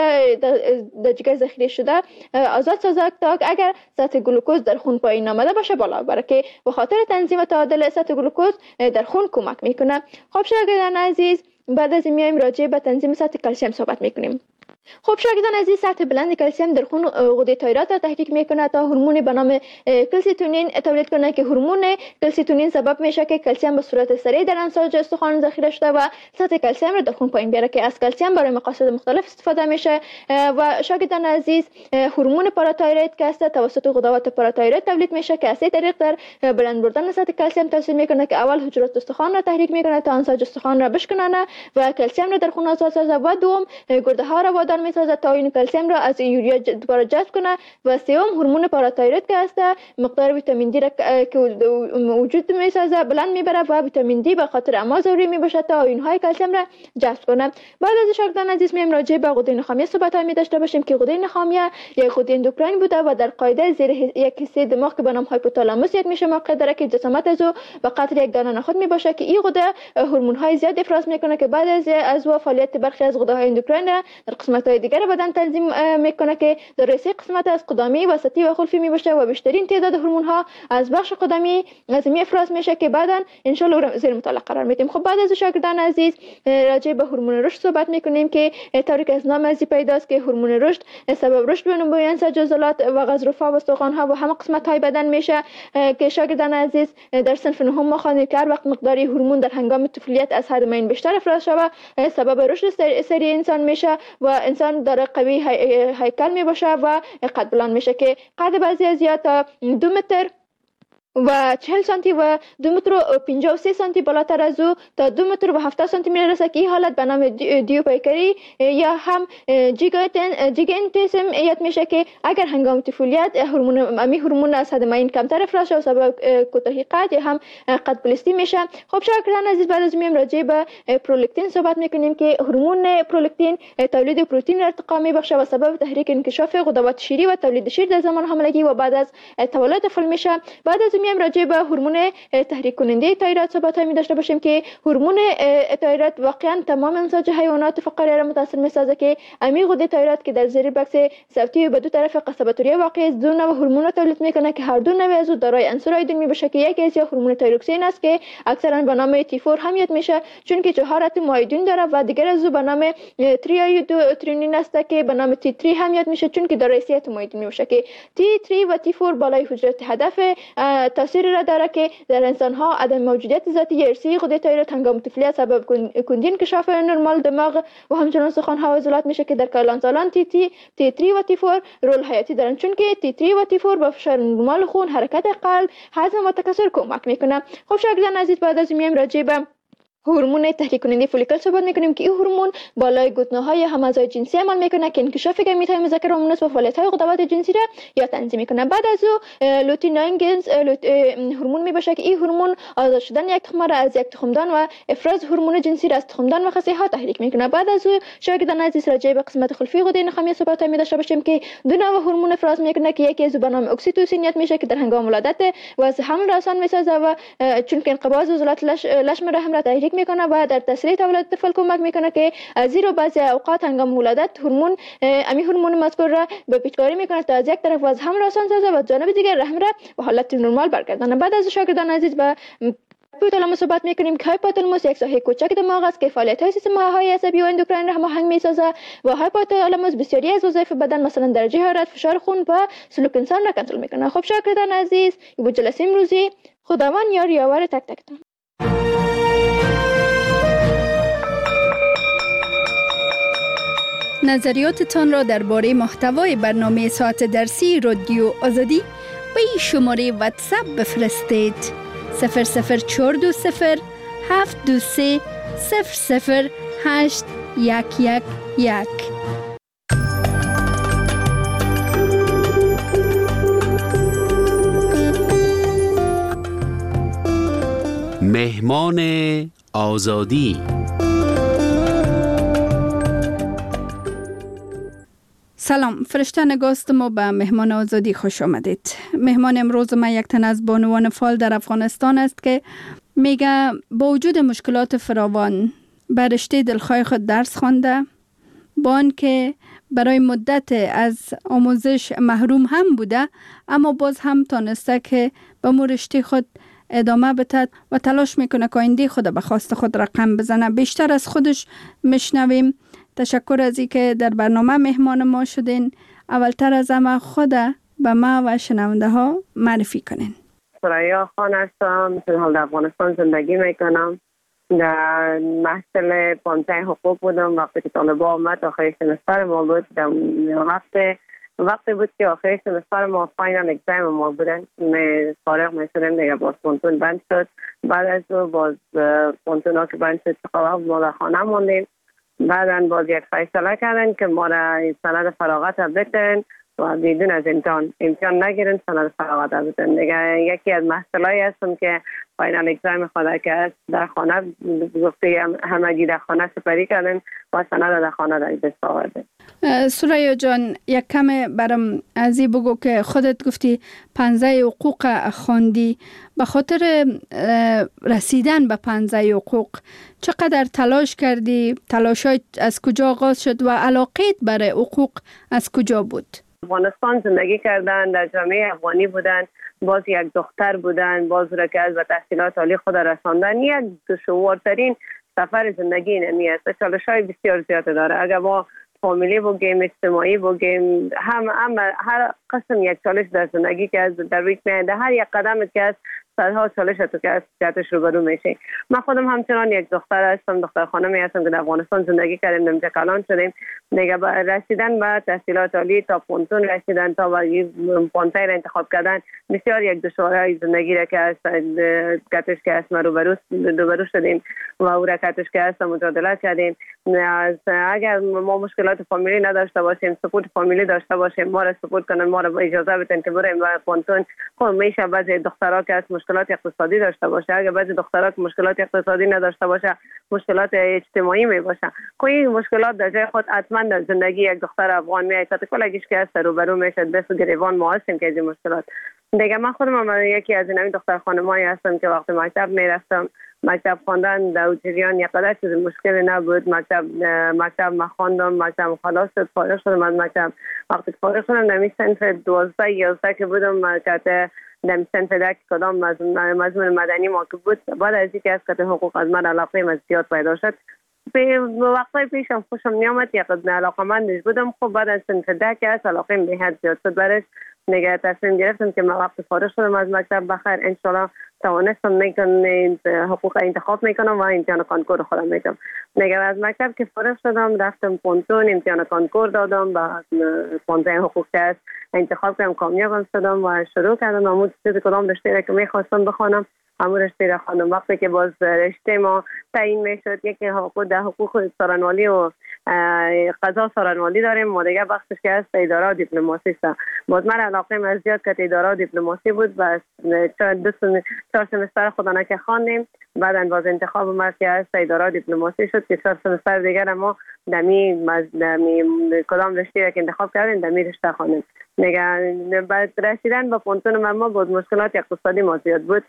جگر ذخیره شده آزاد سازد تا اگر سطح گلوکوز در خون پایین آمده باشه بالا بره که به خاطر تنظیم تعادل سطح گلوکوز در خون کمک میکنه. خب شاگردان عزیز بعد از این میایم راجع به تنظیم سطح کلسیم صحبت میکنیم. خب شاگردان عزیز سطح بلند کلسیم در خون غده تایروید را تحریک میکنه تا هورمون به نام کلسیتونین تولید کنه که هورمون کلسیتونین سبب میشه که کلسیم به صورت سریع در انساج استخوان ذخیره شده و سطح کلسیم را در خون پایین بیاره که از کلسیم برای مقاصد مختلف استفاده میشه. و شاگردان عزیز هورمون پاراتایروید که است توسط غدوات پاراتایروید تولید میشه که از این طریق در بلند بردن سطح کلسیم تاثیر میکنه که اول حجرات استخوان را تحریک میکنه تا انساج استخوان را بشکنانه و کلسیم را در خون آزاد سازه و دوم گرده ها را وادار کار میسازد تا این کلسیم را از یوریا دوباره جذب کنه و سوم هورمون پاراتایروید که است مقدار ویتامین دی را که وجود میسازه بلند میبره و ویتامین دی به خاطر اما ضروری میباشد تا آیون‌های کلسیم را جذب کنه. بعد از شاگردان عزیز میم راجع به غده نخامیه صحبت می داشته باشیم که غده نخامیه یک غده اندوکراین بوده و در قاعده زیر یک حصه دماغ که به نام هایپوتالاموس یک میشه موقع داره که جسامت از او به قدر یک دانه نخود می باشه که این غده هورمون های زیاد افراز میکنه که بعد از او فعالیت برخی از غده های اندوکراین در قسمت های دیگر بدن تنظیم میکنه که در سه قسمت از قدمی، وسطی و خلفی می باشه و بیشترین تعداد هورمون ها از بخش قدمی از می افراز میشه که بعدا ان شاء الله زیر مطالعه قرار میدیم. خب بعد از شاگردان عزیز راجع به هورمون رشد صحبت میکنیم که طوری که از نام ازی پیداست که هورمون رشد سبب رشد و نمایان عضلات و غضروفها و استخوان‌ها و همه قسمت‌های بدن میشه که شاگردان عزیز در صنف نهم ما خواندیم که هر وقت مقداری هورمون در هنگام طفولیت از حد معین بیشتر افراز شود سبب رشد سریع انسان میشه و انسان داره قوی هیکل میباشه و قد بلند میشه که قد بعضی از زیاد تا 2 متر و 40 سانتی و 2 متر و 53 سانتی بالاتر از او تا 2 متر و 70 سانتی میرسه که این حالت به نام دیوپیکری یا هم جیگانتیسم یاد میشه که اگر هنگام طفولیت هورمون از حد معین کمتر افراز شود سبب کوتاهی قد یا هم قد بلستی میشه. خب شاگردان عزیز بعد از میم راجع به پرولاکتین صحبت میکنیم که هورمون پرولاکتین تولید پروتئین ارتقا میبخشه و سبب تحریک انکشاف غدوات شیری و تولید شیر در زمان حاملگی و بعد از تولد طفل میشه. بعد از میم راجع به هورمون تحریک کننده تایروید صحبت می داشته باشیم که هورمون تایروید واقعا تمام انساج حیوانات فقاریه را متاثر میسازه که امی غده تایروید که در زیر بکس صوتی به دو طرف قصبه توریه واقع است دو نوع هورمون را تولید میکنه که هر دو نوع از او دارای عنصر آیودین میباشه که یکی از هورمون تایروکسین است که اکثرا به نام T4 هم یاد میشه چون که 4 اتم آیودین داره و دیگر از او به نام تریایودوترینین است که به نام T3 هم یاد میشه چون که دارای 3 اتم آیودین میباشه که T3 و T4 بالای حجرات هدف تاثیر را داره که در انسان ها عدم موجودیت ذاتی ارثی غده تایروید هنگام طفولیت سبب کندی انکشاف نرمال دماغ و همچنین استخوان ها و عضلات میشه که در کلان سالان T3 و T4 رول حیاتی دارن چون که T3 و T4 با فشار نرمال خون حرکت قلب هضم و تکثر کمک میکنه. خب شاگردان عزیز بعد از میم راجع به هورمون تحریک کننده فولیکل صحبت میکنیم که این هورمون بالای گوتنه‌های هم اعضای جنسی عمل میکنه که انکشاف گمیت‌های مذکر و مؤنث و فعالیت‌های غدوات جنسی را یا تنظیم میکنه. بعد از او لوتئینین هورمون میباشه که این هورمون آزاد شدن یک تخم را از یک تخمدان و افراز هورمون جنسی را از تخمدان و خصی‌ها تحریک میکنه. بعد از او شاگردان عزیز راجع به قسمت خلفی غده نخامی صحبت می داشته باشیم که دو نوع هورمون افراز میکنه که یکی از به نام اکسیتوسین یاد میشه که در هنگام ولادت و حمل را آسان میسازه و چون که انقباض عضلات لشم رحم را تحریک میکنه و در تسریع تولد طفل کمک میکنه که از زیرا بعضی اوقات هنگام ولادت هورمون مذکور را به پیچکاری میکنه تا از یک طرف از حمل آسان سازه و جانب دیگر رحم را به حالت نرمال برگردانه. بعد از شاگردان عزیز به هایپوتالاموس صحبت میکنیم که هایپوتالاموس یک ساحه کوچک دماغ است که فعالیت‌های سیستم های عصبی و اندوکراین را هماهنگ میسازه و هایپوتالاموس بسیاری از وظایف بدن مثلا درجه حرارت، فشار خون و سلوک انسان را کنترل میکنه. خب شاگردان عزیز این بود جلسه امروزی. خداوند یار یاور تک تکتان. نظریاتتان را درباره محتوای برنامه ساعت درسی رادیو آزادی به این شماره واتساپ بفرستید 00420 723 00811. مهمان آزادی. سلام، فرشته نگاست ما به مهمان آزادی خوش آمدید. مهمان امروز ما یک تن از بانوان فعال در افغانستان است که میگه با وجود مشکلات فراوان به رشته دلخواه خود درس خوانده، با آنکه برای مدت از آموزش محروم هم بوده اما باز هم تانسته که به رشته خود ادامه بده و تلاش میکنه که آینده خود به خواست خود رقم بزنه. بیشتر از خودش میشنویم. تشکر از اینکه در برنامه مهمان ما شدین. اولتر از همه خود به ما و شنونده ها معرفی کنین. سریا خان هستم، در افغانستان زندگی میکنم. در محصل 15 حقوق بودم وقتی که طالبا آمد آخر سمستر ما بود. وقتی بود که آخر سمستر ما فاینال اگزام ما بودن فارغ میشدیم دیگه باز پونتون بند شد. بعد از او باز پونتون ها که بند شد ما در خانه موندیم بعداً باز یک فیصله کردن که ما را سند فراغت بدن و بدون از امتحان نگیرن، سند فراغت بدن. دیگه یکی از مسائلی هستم که فاینال اگزام خود که در خانه گفته همگی در خانه سپری کردن و سند در خانه در دست آورده. سریا جان، یک کم برام ازی بگو که خودت گفتی 15 حقوق خواندی. به خاطر رسیدن به 15 حقوق چقدر تلاش کردی؟ تلاشات از کجا آغاز شد و علاقت برای حقوق از کجا بود؟ افغانستان زندگی کردن، در جامعه افغانی بودن، باز یک دختر بودن، باز را که از تحصیلات عالی خود رساندن. یک دشوارترین سفر زندگی نمی است. چالش‌های بسیار زیاد داره. اگر ما فامیلی بگیم، اجتماعی بگیم، هر قسم یک چالش در زندگی که از در روی میاد، هر یک قدم که از صدها چالش تو که از جهتش روبرو میشه. من خودم همچنان یک دختر هستم، دختر خانمی هستم که در افغانستان زندگی کردیم، اینجا کلان شدیم. دیگه رسیدن به تحصیلات عالی تا پونتون رسیدن، تا به پونتای را انتخاب کردن، بسیار یک دشواری زندگی را که از کتش که از ما روبرو شدیم و او را کتش که از مجادله کردیم. اگر ما مشکلات فامیلی نداشته باشیم، سپورت فامیلی داشته باشیم، ما را سپورت کنن، ما را اجازه بدن که بریم و پونتون. خب میشه بعضی دخترها که از مشکلات اقتصادی داشته باشه، اگر بعضی دخترها که مشکلات اقتصادی نداشته باشه، مشکلات اجتماعی می باشه. کوئی مشکلات در جای خود حتما در زندگی یک دختر افغان میاد، کلگیش که از روبرو میشه. دست گریبان ما هستیم که این مشکلات. دیگه من خودم یکی از این دختر خانمایی هستم که وقتی مکتب میرفتم، مکتب خواندن در جریان یک قدر چیز مشکلی نبود. مکتب ما خواندم، مکتب خلاص شد، فارغ شدم از مکتب. وقتی فارغ شدم در صنف 12 11 که بودم، که در صنف 10 کدام مضمون مدنی ما که بود، بعد از اینکه از کتاب حقوق از من علاقه من زیاد پیدا شد، به وقتای پیشم خوشم نیامد، یک علاقه‌مند بودم. خب بعد از صنف 10 که از علاقه به حد زیاد شد برش، نگه تصمیم گرفتم که من وقت فارغ شدم از مکتب بخیر انشالله توانستم میکنم حقوق انتخاب میکنم و امتحان کانکور خودم میکنم. نگه از مکتب که فارغ شدم رفتم پونتون، امتحان کانکور دادم، با 15 حقوق که انتخاب کردم، کامیاب شدم و شروع کردم همون چیزی کدام رشته که میخواستم بخونم همون رشته را خواندم. وقتی که باز رشته ما تعیین میشد، یکی حقوق سارنوالی و قضا سارنوالی داریم، ما دیگه بخشش که از اداره و دیپلماسی است. باز من علاقه من زیاد که اداره و دیپلماسی بود و 4 سمستر خودانه که خواندیم. بعدا باز انتخاب ما که از اداره و دیپلماسی شد که 4 سمستر دیگر ما دمی کدام رشته که انتخاب کردیم دمی رشته خواندیم. نگه بعد رسیدن به پونتون ما بود مشکلات اقتصادی ما زیاد بود.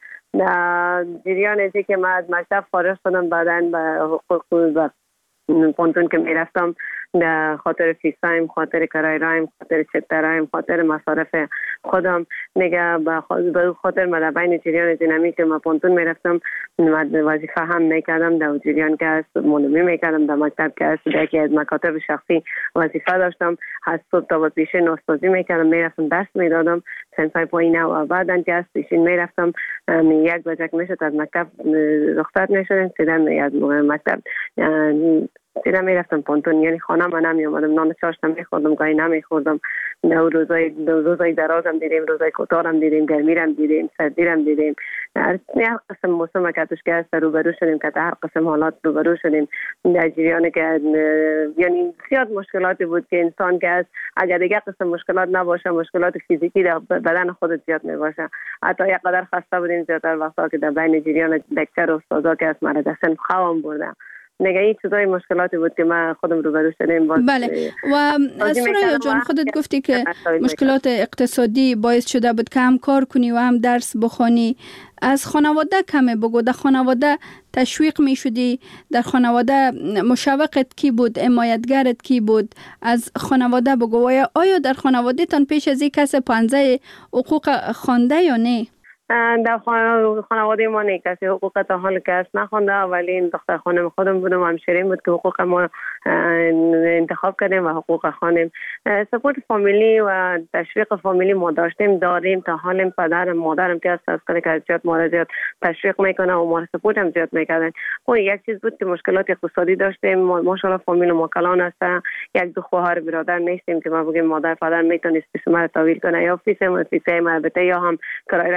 جریان ازی که من از مکتب فارغ شدم، بعدا به حقوق و پونتون که میرفتم در خاطر فیسایم، خاطر کرای رایم، خاطر چترایم، خاطر مصارف خودم، نگه به خاطر من بین جریان دینامیک که من پونتون میرفتم وظیفه هم میکردم در جریان که از منومی میکردم در مکتب که از یکی از مکاتب شخصی وظیفه داشتم. از صبح تا به پیشین نوستازی میکردم، میرفتم درس میدادم سنفای پایینه و بعدا که از پیشین میرفتم 1 بجه میشد از مکتب رخصت میشدم، سیدم از مکتب سیده میرفتم پونتون. یعنی خانه من نمیومدم، نان چاشت نمیخوردم، گاهی نمیخوردم. روزای درازم دیدیم، روزای کوتاهم دیدیم، گرمیرم دیدیم، سردیرم دیدیم. هر قسم موسم که توش که روبرو شدیم، که هر قسم حالات روبرو شدیم در جریان که یعنی زیاد مشکلاتی بود که انسان که اگر دیگه قسم مشکلات نباشه، مشکلات فیزیکی در بدن خود زیاد میباشه. حتی یک قدر خسته بودیم زیادتر وقتا که در بین جریان دکتر و استادا که از مرا دستن خوام بردم. نگه این چیزای مشکلاتی بود که من خودم روبرو شدیم. بله. و سریا جان خودت گفتی که مشکلات اقتصادی باعث شده بود که هم کار کنی و هم درس بخوانی. از خانواده کمه بگو، در خانواده تشویق می شدی؟ در خانواده مشوقت کی بود؟ حمایتگرت کی بود؟ از خانواده بگو. آیا در خانواده تان پیش از این کس 15 حقوق خوانده یا نه؟ در خانواده ما نه کسی حقوق تا حال کس نخونده، ولی این دختر خانم خودم بودم و همشیرین بود که حقوق ما انتخاب کردیم و حقوق خانم. سپورت فامیلی و تشویق فامیلی ما داریم تا حال. پدرم مادرم که از کاری که زیاد ما را زیاد تشویق میکنه و ما سپورت هم زیاد میکردن. خب یک چیز بود که مشکلات اقتصادی داشتیم، ماشاءالله فامیل ما کلان است، 1-2 خواهر برادر نیستیم که ما بگیم مادر پدر میتونست پیش ما تحویل کنه یا فیس ما بده یا هم کرایه ما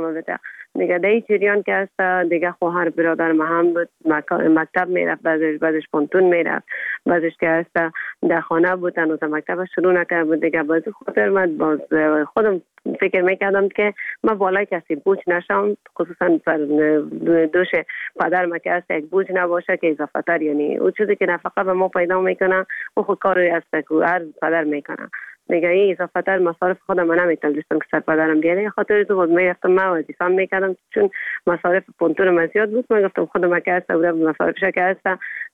ادامه بده. دیگه در این جریان که است دیگه خواهر برادر ما هم بود، مکتب میرفت، بعدش پانتون میرفت، بعدش که است در خانه بود، هنوز مکتب شروع نکرده بود. دیگه باز خاطر من باز خودم فکر میکردم که من بالای کسی بوج نشم، خصوصا دوش پدر ما که است یک بوج نباشه که اضافه تر، یعنی اون چیزی که نفقه به ما پیدا میکنه و خود کاری است که هر پدر میکنه. دیگه این اضافه تر مصارف خودم من نمیتونستم که سر پدرم بیاره، خاطر تو بود میرفتم من وظیفه‌ام میکردم، چون مصارف پونتون من زیاد بود. من گفتم خودم که است بودم مصارفش که است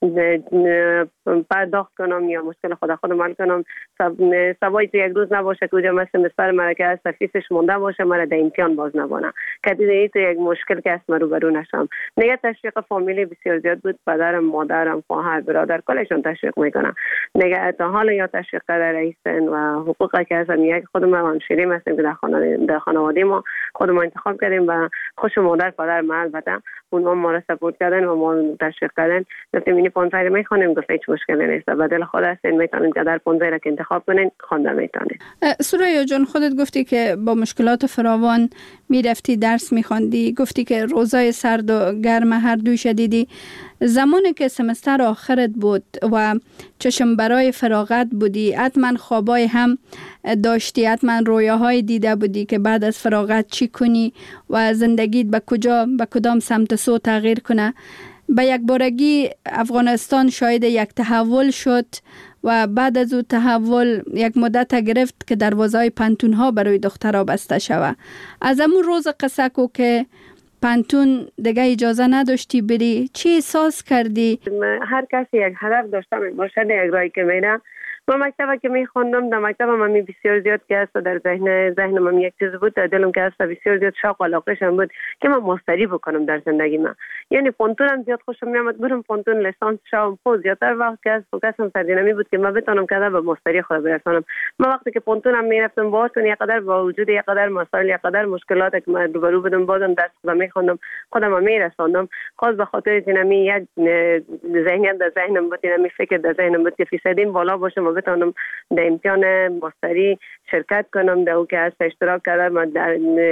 پرداخت کنم یا مشکل خودم حل کنم، سوای تو یک روز نباشه که اونجا مثل مستر مرا که است فیسش مونده باشه، مرا در امتحان باز نبانه که دیگه تو یک مشکل که است من روبرو نشم. دیگه تشویق فامیلی بسیار زیاد بود، پدرم، مادرم، خواهر، برادر کلشون تشویق میکنن. دیگه تا حالا یا تشویق در رئیسن و حقوقی که از یک خودم همشیریم هستیم که در خانواده ما خودمون انتخاب کردیم و خوش مادر پدر ما البته اونها ما را سپورت کردن و ما تشویق کردن. گفتیم اینی 15 رو میخوانیم، گفت هیچ مشکلی نیست، بدل خود هستین میتونین که در 15 را که انتخاب کنین خوانده میتونین. سوریا جان خودت گفتی که با مشکلات فراوان میرفتی درس میخواندی، گفتی که روزای سرد و گرم هر دوی شدیدی. زمانی که سمستر آخرت بود و چشم برای فراغت بودی، حتما خوابای هم داشتی، حتما رویاهای دیده بودی که بعد از فراغت چی کنی و زندگیت به کدام سمت سو تغییر کنه. به یک بارگی افغانستان شاید یک تحول شد و بعد از او تحول یک مدت گرفت که دروازه‌های پانتون ها برای دخترها بسته شود. از همون روز قصه کو که پانتون دیگه اجازه نداشتی بری، چی احساس کردی؟ هر کسی یک هدف داشته باشه در یک راهی که میره. من مکتبی که میخوندم در مکتب من بسیار زیاد که است در ذهن من یک چیز بود، در دلم که است بسیار زیاد شوق و علاقه‌شم بود که من ماستری بکنم در زندگی من. یعنی پانتونم زیاد خوشم میامد، برم پانتون لیسانس شوم. خود زیادتر وقت که است فوکسم سردینمی بود که من بتونم که به ماستری خود برسونم. من وقتی که پانتونم میرفتم باهاتون یک قدر با وجود یک قدر مسائل، یک قدر مشکلات که من روبرو بودم، بازم درس میخوندم، خودم میرسوندم. خاص به خاطر اینمی یک ذهنیت در ذهنم بود، اینمی فکر در ذهنم بود که فیصدیم بالا باشه، بتونم در امتحان ماستری شرکت کنم، در او که از اشتراک کردم و در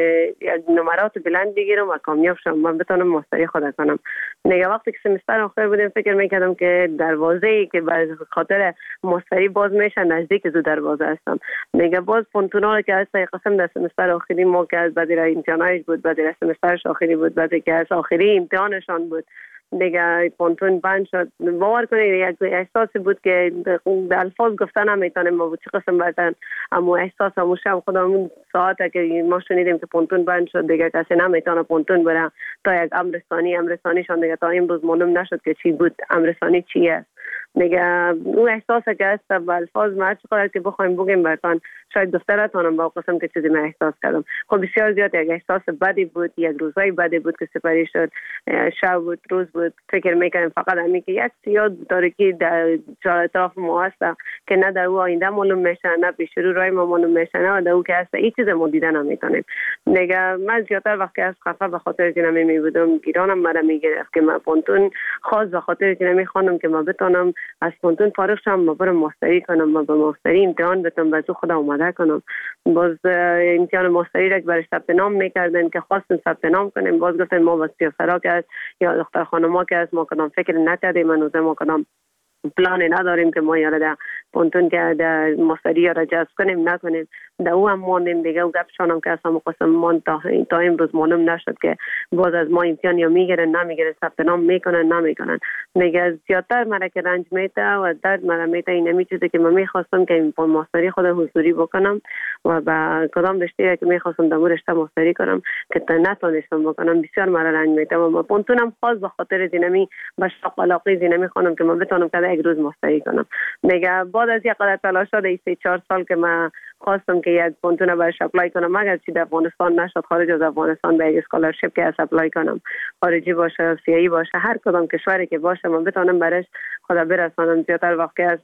نمرات بلند بگیرم و کامیاب شم، من بتونم ماستری خود کنم. دیگه وقتی که سمستر آخر بودم فکر میکردم که دروازه‌ای که به خاطر ماستری باز میشه نزدیک زو دروازه هستم. دیگه باز پونتونا که از قسم در سمستر آخری ما که از بعد امتحانش بود، بعد سمسترش آخری بود، بعد که از آخری امتحانشان بود، دیگه پانتون بند شد. باور کنید یک احساسی بود که در الفاظ گفتن نمیتونم ما چه قسم بردن، اما احساس همون شب خودمون ساعته که ما شنیدیم که پانتون بند شد، دیگه کسی نمیتونه پانتون بره تا یک امرثانیشان دیگه تا امروز معلوم نشد که چی بود، امرثانی چی است. دیگه اون احساسی که است با الفاظ ما چقدر که بخوایم بگیم براتون شاید گفته نتونم با قسم که چیزی من احساس کردم. خب بسیار زیاد یک احساس بدی بود، یک روزای بدی بود که سپری شد، شب بود، روز بود. فکر میکنم فقط همین که یک سیاه تاریکی در اطراف ما هست که نه در او آینده معلوم میشه، نه پیش رو راه ما معلوم میشه، نه در او که هست این چیز ما دیدن نمیتونیم. دیگه من زیادتر وقتی از خفه به خاطر جنمی میبودم، گیرانم مرا میگرفت که من پانتون خاص به خاطر جنمی خواندم که من بتونم از پانتون فارغ شم، من برم ماستری کنم، من به ماستری امتحان بتونم به تو خدا اومده کنم. باز امتحان ماستری را برای ثبت نام میکردن که خواستم ثبت نام کنیم، باز گفتن ما با سیاسرا که یا دختر خانما که از ما کدام فکر نکردیم، من ما کدام پلان نداریم که ما یاره در پانتون که در ماستری را جذب کنیم نکنیم. در او هم ماندیم دیگه و گپشان هم که از همون قسم ماند تا امروز معلوم نشد که باز از ما امتحان یا میگیرن نمیگیرن، ثبت نام میکنن نمیکنن. دیگه زیادتر مرا که رنج میته و درد مرا میته اینمی چیزی که من میخواستم که این ماستری خود حضوری بکنم و با کدام رشته که میخواستم در رشته ماستری کنم که نتونستم بکنم، بسیار مرا رنج میته و پانتونم خاص به خاطر زینمی به شوق علاقه زینمی خونم که من بتونم که یک روز ماستری کنم. دیگه بعد از یک قدر تلاش شده 3-4 سال که من خواستم که یک پانتون برش اپلای کنم، مگر چی در افغانستان نشد، خارج از افغانستان به یک اسکولارشیپ که اپلای کنم، خارجی باشه سیایی باشه، هر کدام کشوری که باشه من بتونم برش خدا برسانم. زیادتر وقتی از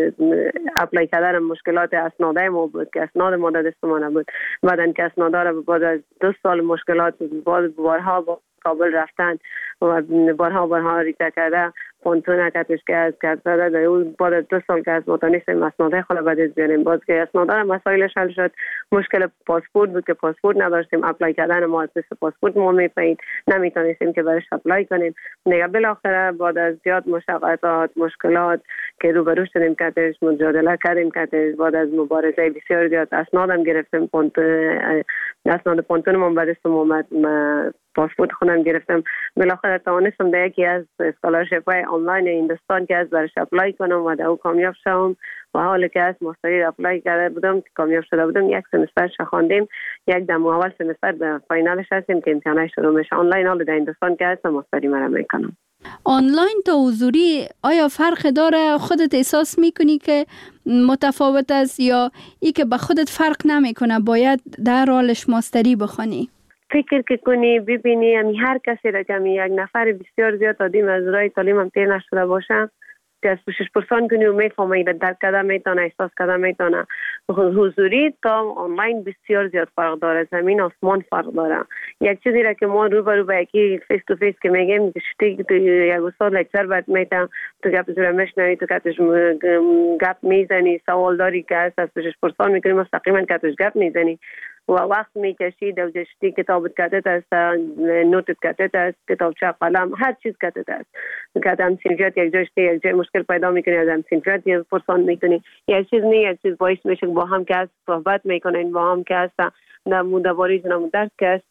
اپلای کردن مشکلات اسناده ما بود که اسناد ما دست ما نبود، بعدن که اسنادا رو بعد از 2 سال مشکلات بارها با کابل رفتن و بارها ریکته کرده پونتون کتش که از کرد زده اون بعد از 2 سال که از متانیستیم اسناده خلا بعد از بیاریم باز که اسناده مسائلش حل شد. مشکل پاسپورت بود که پاسپورت نداشتیم، اپلای کردن ما از پاسپورت ما میپایید نمیتونستیم که برش اپلای کنیم. دیگه بالاخره بعد از زیاد مشقت مشکلات که روبرو شدیم کتش مجادله کردیم کتش بعد از مبارزه بسیار زیاد اسنادم گرفتیم اسناد پونتون من بعد از اومد پاسپورت خودم گرفتم. بالاخره توانستم در یکی از اسکالرشپ های آنلاین هندوستان که از برش اپلای کنم و در او کامیاب شدم و حالی که از مستری اپلای کرده بودم که کامیاب شده بودم یک سمستر خواندیم، یک دم اول سمستر به فاینالش هستیم که امتحانش شروع میشه. آنلاین حالا در هندوستان که هستم مستری مرا میکنم. آنلاین تا حضوری آیا فرق داره؟ خودت احساس میکنی که متفاوت است یا ای که به خودت فرق نمیکنه باید در حالش ماستری بخونی؟ فکر که کنی ببینی هر کسی را که یک نفر بسیار زیاد آدم از راه تعلیم هم تیر نشده باشه که از پوشش پرسان کنی و میفهمی درک کده میتونه احساس کده میتونه. حضوری تا آنلاین بسیار زیاد فرق داره، زمین آسمان فرق داره. یک چیزی را که ما روبرو به یکی فیس تو فیس که میگیم شتی تو یک استاد لکچر بعد میتونه تو گپ زور مشنوی تو کتش گپ میزنی سوال داری که از پوشش پرسان میکنی مستقیما کتش گپ میزنی و وقت میکشید و جشتی کتابت کتت است، نوتت کتت است، کتابچه قلم هر چیز کتت است که هم سنفیات یک جشتی یک جای مشکل پیدا میکنی از هم سنفیات یک پرسان میکنی. یک چیز نه یک چیز باعث میشه با هم که از صحبت میکنین با هم که است در مدباری جنم درس که است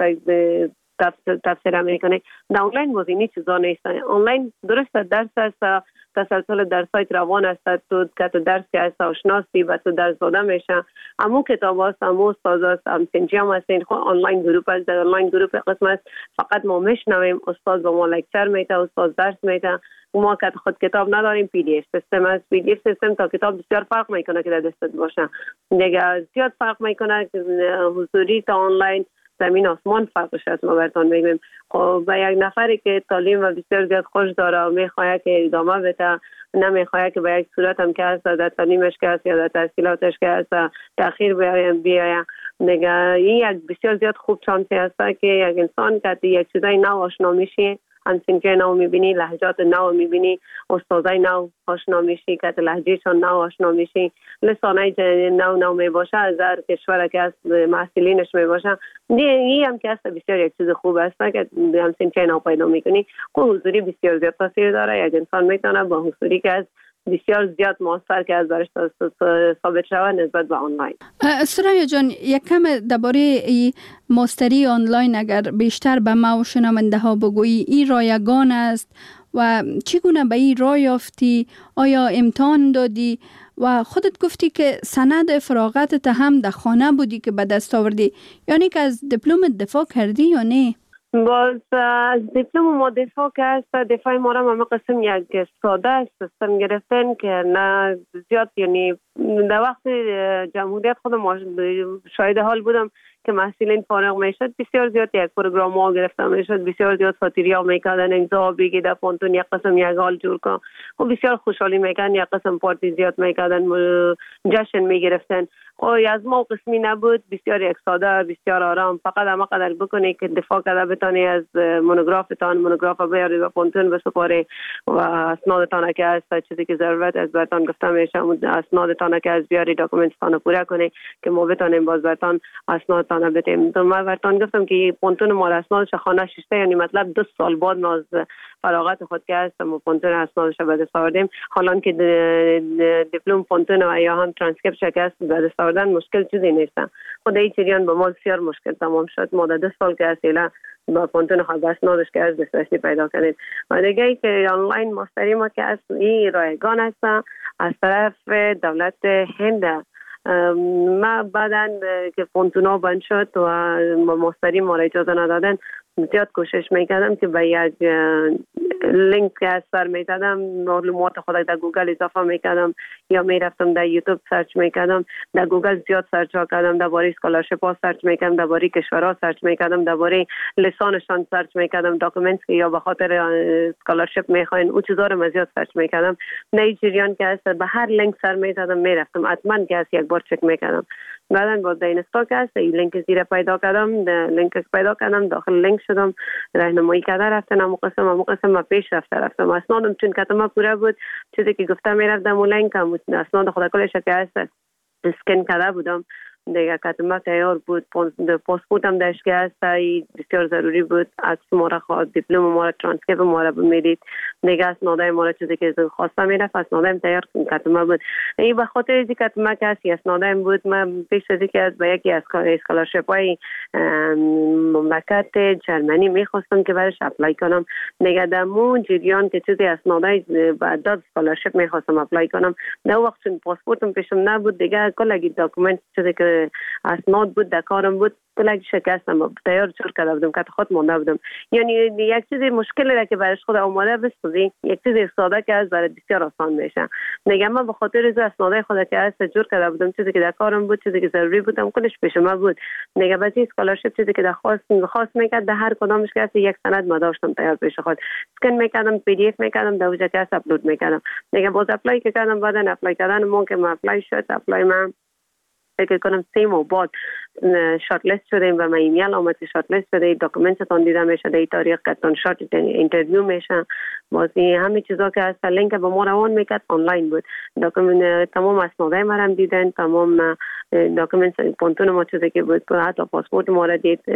تفسیر میکنه. در آنلاین بازی این چیزا نیست. آنلاین درست درس است، تسلسل درسایت روان است، تو که تو درس که است آشناسی و تو درس داده میشه. امو کتاب است، امو استاد است، هم سنجام است. این آنلاین گروپ است. در آنلاین گروپ قسم است فقط ما میشنویم، استاد با ما لکچر میده، استاد درس میده. ما که خود کتاب نداریم، پی دی اف سیستم است. پی دی اف سیستم تا کتاب بسیار فرق میکنه که در دستت باشه. دیگه زیاد فرق میکنه که حضوری تا آنلاین زمین آسمان فرقش است. ما براتون میگیم خب به یک نفری که تعلیم و بسیار زیاد خوش داره و میخواد که ادامه بده، نمیخواد که به یک صورت هم که هست در تعلیمش که هست یا در تحصیلاتش که هست تأخیر بیایه. دیگه این یک بسیار زیاد خوب چانسی هست که یک انسان که یک چیزای نو آشنا میشه، همسنجای نو میبینی، لهجات نو میبینی، استادای نو آشنا میشی که لهجهشان نو آشنا میشی، لسانای نو میباشه از هر کشور که از محصلینش میباشه. این هم که است بسیار یک چیز خوب است که همسنجای نو پیدا میکنی. که حضوری بسیار زیاد تاثیر داره. یک انسان میتونه با حضوری که از بسیار زیاد موثر که از برش ثابت شود نسبت به آنلاین. سریا جان یکم درباره ماستری آنلاین اگر بیشتر به ما و شنونده ها بگویی، این رایگان است و چگونه به این راه یافتی؟ آیا امتحان دادی و خودت گفتی که سند فراغتت هم در خانه بودی که به دست آوردی، یعنی که از دیپلم دفاع کردی یا نه؟ باز از دیپلم ما دفاع که است دفاع ما را همه قسم یک ساده سیستم گرفتن که نه زیاد، یعنی در وقت جمهوریت خودم شاهد حال بودم که محصلین فارغ میشد بسیار زیاد یک پروگرام ها گرفته میشد، بسیار زیاد ساتیری ها میکردن امضا بگی در پونتون یک قسم یک حال جور کن و بسیار خوشحالی میکردن، یک قسم پارتی زیاد میکردن، جشن میگرفتن. از ما قسمی نبود، بسیار یک ساده، بسیار آرام، فقط همه قدر بکنی که دفاع کرده بتانی از مونوگرافتان، مونوگراف بیاری و پونتون بسپاری و اسنادتان که از چیزی که ضرورت از برتان گفته میشه اسنادتان که از بیاری داکومنتتان پوره کنی که ما بتانیم باز برتان اسنادتان بدیم. تو ما برتان گفتم که پونتون ما اسنادش خانه ششته، یعنی مطلب 2 سال بعد ما از فراغت خود که هستم و پونتون اسنادش به دست آوردیم. حالا که دیپلم پونتون و یا هم ترانسکریپت شکست به دست آوردن مشکل چیزی نیست. خود این جریان با ما بسیار مشکل تمام شد. ما در 2 سال که اصلا با پونتون خود اسنادش که از دسترسی پیدا کردیم. و دیگه ای که آنلاین ماستری ما که از این رایگان است از طرف دولت هند. ما بعداً که پونتونا بند شد و ماستری ما را اجازه ندادن، زیاد کوشش میکردم که به یک لینک که از سر میدادم معلومات خود در گوگل اضافه میکردم یا میرفتم در یوتیوب سرچ میکردم، در گوگل زیاد سرچ کردم، درباره اسکالرشپ ها سرچ میکردم، درباره کشورها سرچ میکردم، درباره لسانشان سرچ میکردم، داکومنت که یا به خاطر اسکالرشپ میخواین او چیزا رو زیاد سرچ میکردم. نه جریان که است به هر لینک سر میدادم میرفتم حتما که است یک بار چک میکردم. بعدن باز در اینستا که هست این لینک زیر پیدا کردم داخل لینک شدم راهنمایی کرده رفتن همون قسم ما پیش رفتم اسنادم چون کتما پوره بود چیزی که گفتم میرفتم و لینک هم اسناد خدا کلش که هست اسکن کرده بودم دیگه کتما تیار بود پاسپورتم داشت که هست بسیار ضروری بود عکس ما را خواست دیپلم ما را ترانسکریپت ما را میدید دیگه اسنادای ما را چیزی که خواستم میرفت اسنادم تیار کتما بود این به خاطر اینکه کتما که هست اسنادم بود من پیش از اینکه از به یکی از اسکالرشیپ های مملکت جرمنی میخواستم که برش اپلای کنم دیگه در مون جریان که چیزی اسنادای بعد اسکالرشیپ میخواستم اپلای کنم در وقت چون پاسپورتم پیشم نبود دیگه کلی داکومنت چیزی که اسناد بود در کارم بود کلی شکستم تیار جور کرده بودم که خود مونده بودم یعنی یک چیزی مشکلی را که برش خود آماده بسازی یک چیزی ساده که از برای بسیار آسان میشه دیگه من به خاطر از اسنادای خود که از جور کرده بودم چیزی که در کارم بود چیزی که ضروری بودم کلش پیش ما بود دیگه بعضی اسکالرشیپ چیزی که خواست میکرد در هر کدامش که یک سند ما داشتم تیار پیش خود اسکن میکردم پی دی اف میکردم در وجه که اپلود میکردم دیگه باز اپلای کردم بعدن اپلای کردن ممکن ما اپلای شد اپلای من فکر کنم 3 ماه بعد شات لیست شدیم و من ایمیل آمد که شات لیست شده داکومنتتون دیده میشه در این تاریخ کتون شات اینترویو میشه بازی همه چیزا که هست لینک به ما روان میکرد آنلاین بود داکومنت تمام اسنادای ما هم دیدن تمام داکومنت پونتون ما چیزی که بود حتی پاسپورت ما را دید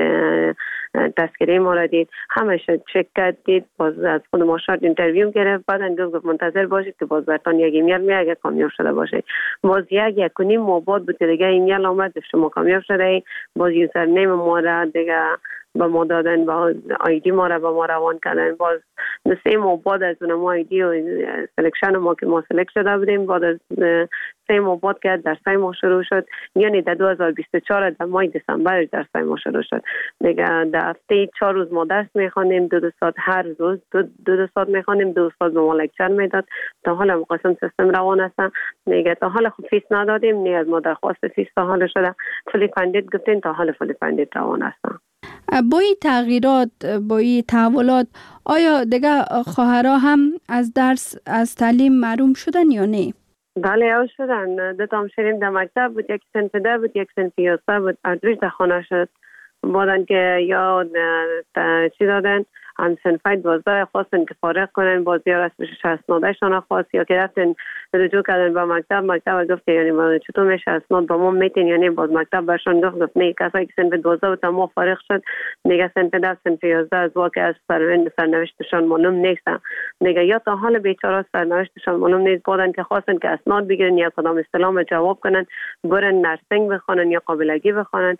تذکره ما را دید همه شد چک کرد دید باز از خود ما شات اینترویو گرفت بعدن گفت منتظر باشید که باز براتون یک ایمیل میاد اگه کامیاب شده باشه باز یک کنیم ماه بعد بود دیگه ایمیل آمد شما کامیاب شده باز یوزر نیم ما را دیگه با ما دادن با آیدی ما را با ما روان کردن باز 3 ماه بعد از اون ما آیدی و سلکشن ما که ما سلکت شده بودیم بعد از 3 ماه بعد که در 3 ماه شروع شد یعنی در 2024 در ماه دسامبر در 3 ماه شروع شد دیگه در هفته 4 روز ما درس میخوانیم 2 ساعت هر روز 2 ساعت میخوانیم 2 ساعت به ما لکچر میداد تا حالا مقاسم سیستم روان است دیگه تا حالا خود فیس ندادیم نه از ما درخواست فیس تا حالا شده فلی فندید گفتین تا حالا فلی فندید روان است با این تغییرات با این تحولات آیا دیگه خواهرها هم از درس از تعلیم محروم شدن یا نه؟ بله او شدن دوتام شدیم در مکتب بود یک سنف 10 بود یک سنف 11 بود اردویش در خانه شد بودن که یا چی دادن هم سنفای 12 خواستن که فارغ کنن باز یا رسمش اسنادشان خواست یا که رفتن رجوع کردن با مکتب گفت یعنی ما چطور میشه اسناد با ما میتین یعنی باز مکتب برشان گفت نه کسایی که سنف 12 و تمام فارغ شد دیگه سنف 10 سنف 11 از واقع از سرنوشتشان معلوم نیست دیگه یا تا حال بیچاره سرنوشتشان معلوم نیست بودن که خواستن که اسناد بگیرن یا کدام استلام جواب کنن برن نرسینگ بخونن یا قابلگی بخونن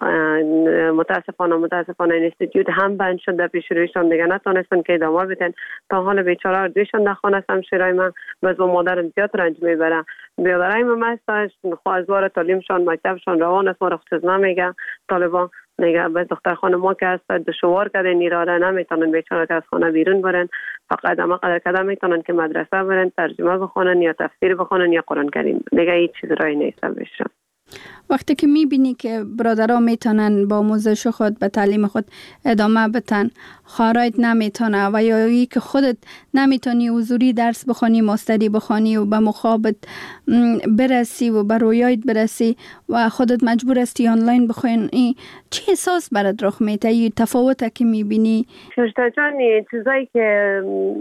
متاسفانه اینستیتوت هم بند شد در پیش رویشان دیگه نتونستن که ادامه بدن تا حال بیچاره دویشان در خانه هم شیرای من باز با مادرم زیاد رنج میبرم بیادرای من مستاش خواهزوار تعلیمشان مکتبشان روان است ما را چیز نمیگه طالبان دیگه به دختر خانه ما که هست دشوار کرده نیراده نمیتونن بیچاره که از خانه بیرون برن فقط اما قدر کده میتونن که مدرسه برن ترجمه بخونن یا تفسیر بخونن یا قرآن کریم دیگه هیچ چیز رای نیست بشه وقتی که میبینی که برادرها میتونن با آموزش خود به تعلیم خود ادامه بدن خواهرایت نمیتونه و یا ای که خودت نمیتونی حضوری درس بخونی ماستری بخونی و به مخابط برسی و به رویایت برسی و خودت مجبور هستی آنلاین بخونی چه احساس برات رخ میده این تفاوته که میبینی؟ شوشتا جان چیزایی که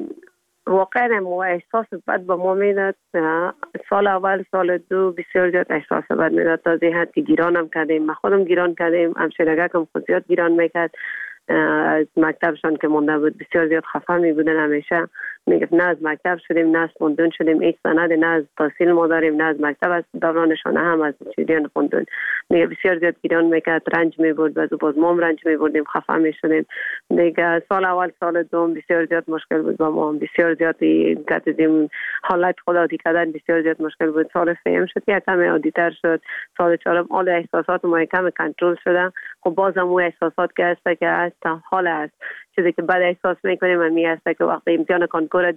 واقعا ما احساس بد به ما میداد سال اول سال دو بسیار زیاد احساس بد میداد تا حد که گیرانم کردیم ما خودم گیران کردیم همشیرگاکم خود زیاد گیران میکرد از مکتبشان که مونده بود بسیار زیاد خفه می بودن همیشه میگفت نه از مکتب شدیم نه از فندون شدیم هیچ سند نه از تحصیل ما داریم نه از مکتب از دورانشان هم از چیزیان فندون میگه بسیار زیاد گیران میکرد رنج میبرد و باز ما رنج میبردیم خفه میشدیم دیگه سال اول سال دوم بسیار زیاد مشکل بود با ما بسیار زیاد گفتیم حالت خودآتی کردن بسیار زیاد مشکل بود سال سوم شد یک کم عادی‌تر شد سال چهارم حال احساسات ما کم کنترل شده خب بازم اون احساسات که هست که تا حال است چیزی که بعد احساس میکنیم همی است که وقتی امتحان کنکور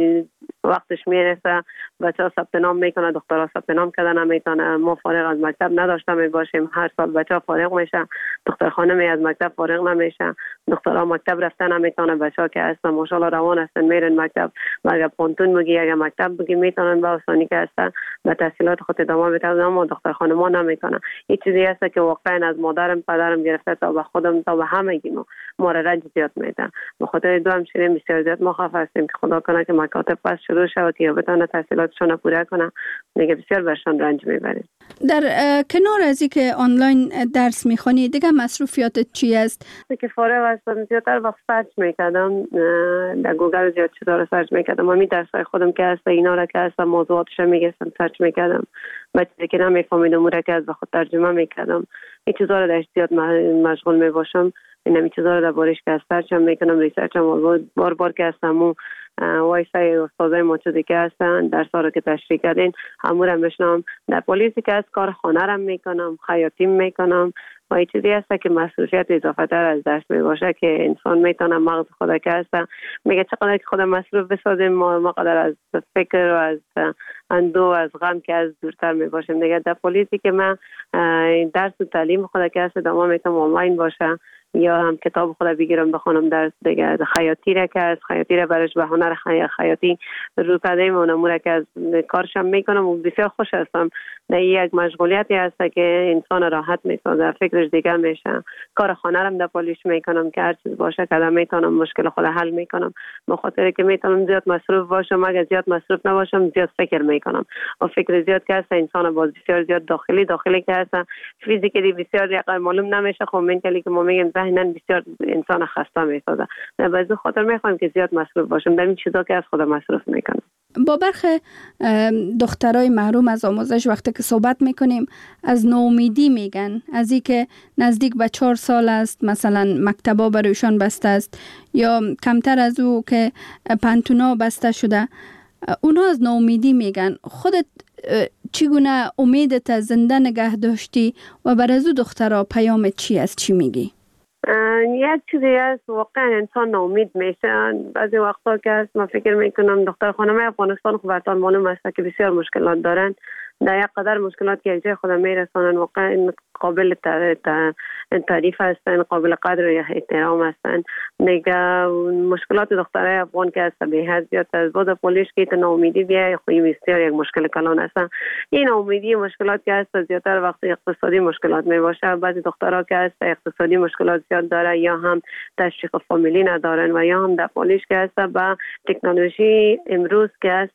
وقتش میرسه بچه‌ها ثبت نام میکنه، دخترها ثبت نام کردن نمیتونه. ما فارغ از مکتب نداشته می باشیم، هر سال بچه‌ها فارغ میشه، دختر خانمی از مکتب فارغ نمیشه، دخترها مکتب رفتن نمیتونه. بچه‌ها که هستن ماشاءالله روان هستن میرن مکتب، اگر پونتون بگی اگر مکتب بگی میتونن با آسانی که هستن به تحصیلات خود ادامه بدن، اما دختر خانم‌ها نمیتونه. این چیزی است که واقعا از مادرم پدرم گرفته تا به خودم تا به همگی ما را رنج زیاد میده. به خاطر دو همشیرین بسیار زیاد ما خواف هستیم که خدا کنه که مکاتب پس شروع شود که بتونه تحصیلاتشون پوره کنه، دیگه بسیار برشان رنج میبریم. در کنار از اینکه آنلاین درس میخوانی دیگه مصروفیاتت چی است؟ که فارغ هستم زیادتر وقت سرچ میکردم، در گوگل زیاد چیزا رو سرچ میکردم. من درسای خودم که هست اینا را که هست موضوعاتش میگستم سرچ میکردم، بچه که نمیفهمیدم اون را که از به خود ترجمه میکردم. این چیزا رو در زیاد مشغول میباشم، این چیزا رو در بارش که سرچ میکنم، ریسرچ بار که هستم وایسای استادای ما چیزی که هستن درس‌ها رو که تشریح کردین همون بشنم. در پلیسی که از کار خانه رو میکنم، خیاطی میکنم و این چیزی هست که مسئولیت اضافه تر از درس میباشه که انسان میتونه مغز خود که هست میگه چقدر که خود مصروف بسازیم ما قدر از فکر و از اندو و از غم که از دورتر میباشیم دیگه. در پلیسی که من درس و تعلیم خود که هست دما میتونم آنلاین باشه یا هم کتاب خود بگیرم بخونم درس دیگه. خیاطی را که از خیاطی را برش به هنر خیاطی رو پدیم و نموره که از کارشم میکنم و بسیار خوش هستم. در یک مشغولیتی هست که انسان راحت میسازه، فکرش دیگر میشه. کار خانه رم در پالیش میکنم که هر چیز باشه که میتونم مشکل خود حل میکنم، به خاطر که میتونم زیاد مصروف باشم. اگر زیاد مصروف نباشم زیاد فکر میکنم و فکر زیاد که هست انسان باز بسیار زیاد داخلی که هست فیزیکلی بسیار معلوم نمیشه. خب منتالی که ما میگیم ذهنن بسیار انسان خسته میسازه. بعضی خاطر میخوام که زیاد مصروف باشم در این چیزا که از خود مصروف میکنم. با برخی دخترای محروم از آموزش وقتی که صحبت میکنیم از ناامیدی میگن، از این که نزدیک به 4 سال است مثلا مکتبا برایشان بسته است یا کمتر از او که پانتونا بسته شده، اونا از ناامیدی میگن. خودت چگونه امیدت زنده نگه داشتی و بر از او دخترها پیامت چی است؟ چی میگی؟ یک چیزی است واقعا انسان ناامید میشه. بعضی وقتا که است من فکر میکنم دختر خانمای افغانستان خب براتون معلوم است که بسیار مشکلات دارن، در یک قدر مشکلات که یک جای خود میرسانن واقعا قابل تعریف هستن، قابل قدر و احترام هستن. دیگه مشکلات دخترای افغان که است به حد زیاد از بود پولیش که ناامیدی بیای خوی بسیار یک مشکل کلان هستن. این ناامیدی مشکلات که است زیادتر وقتی اقتصادی مشکلات میباشه. بعضی دخترها که است اقتصادی مشکلات زیاد داره یا هم تشویق فامیلی ندارن و یا هم در پولیش که است با تکنولوژی امروز که است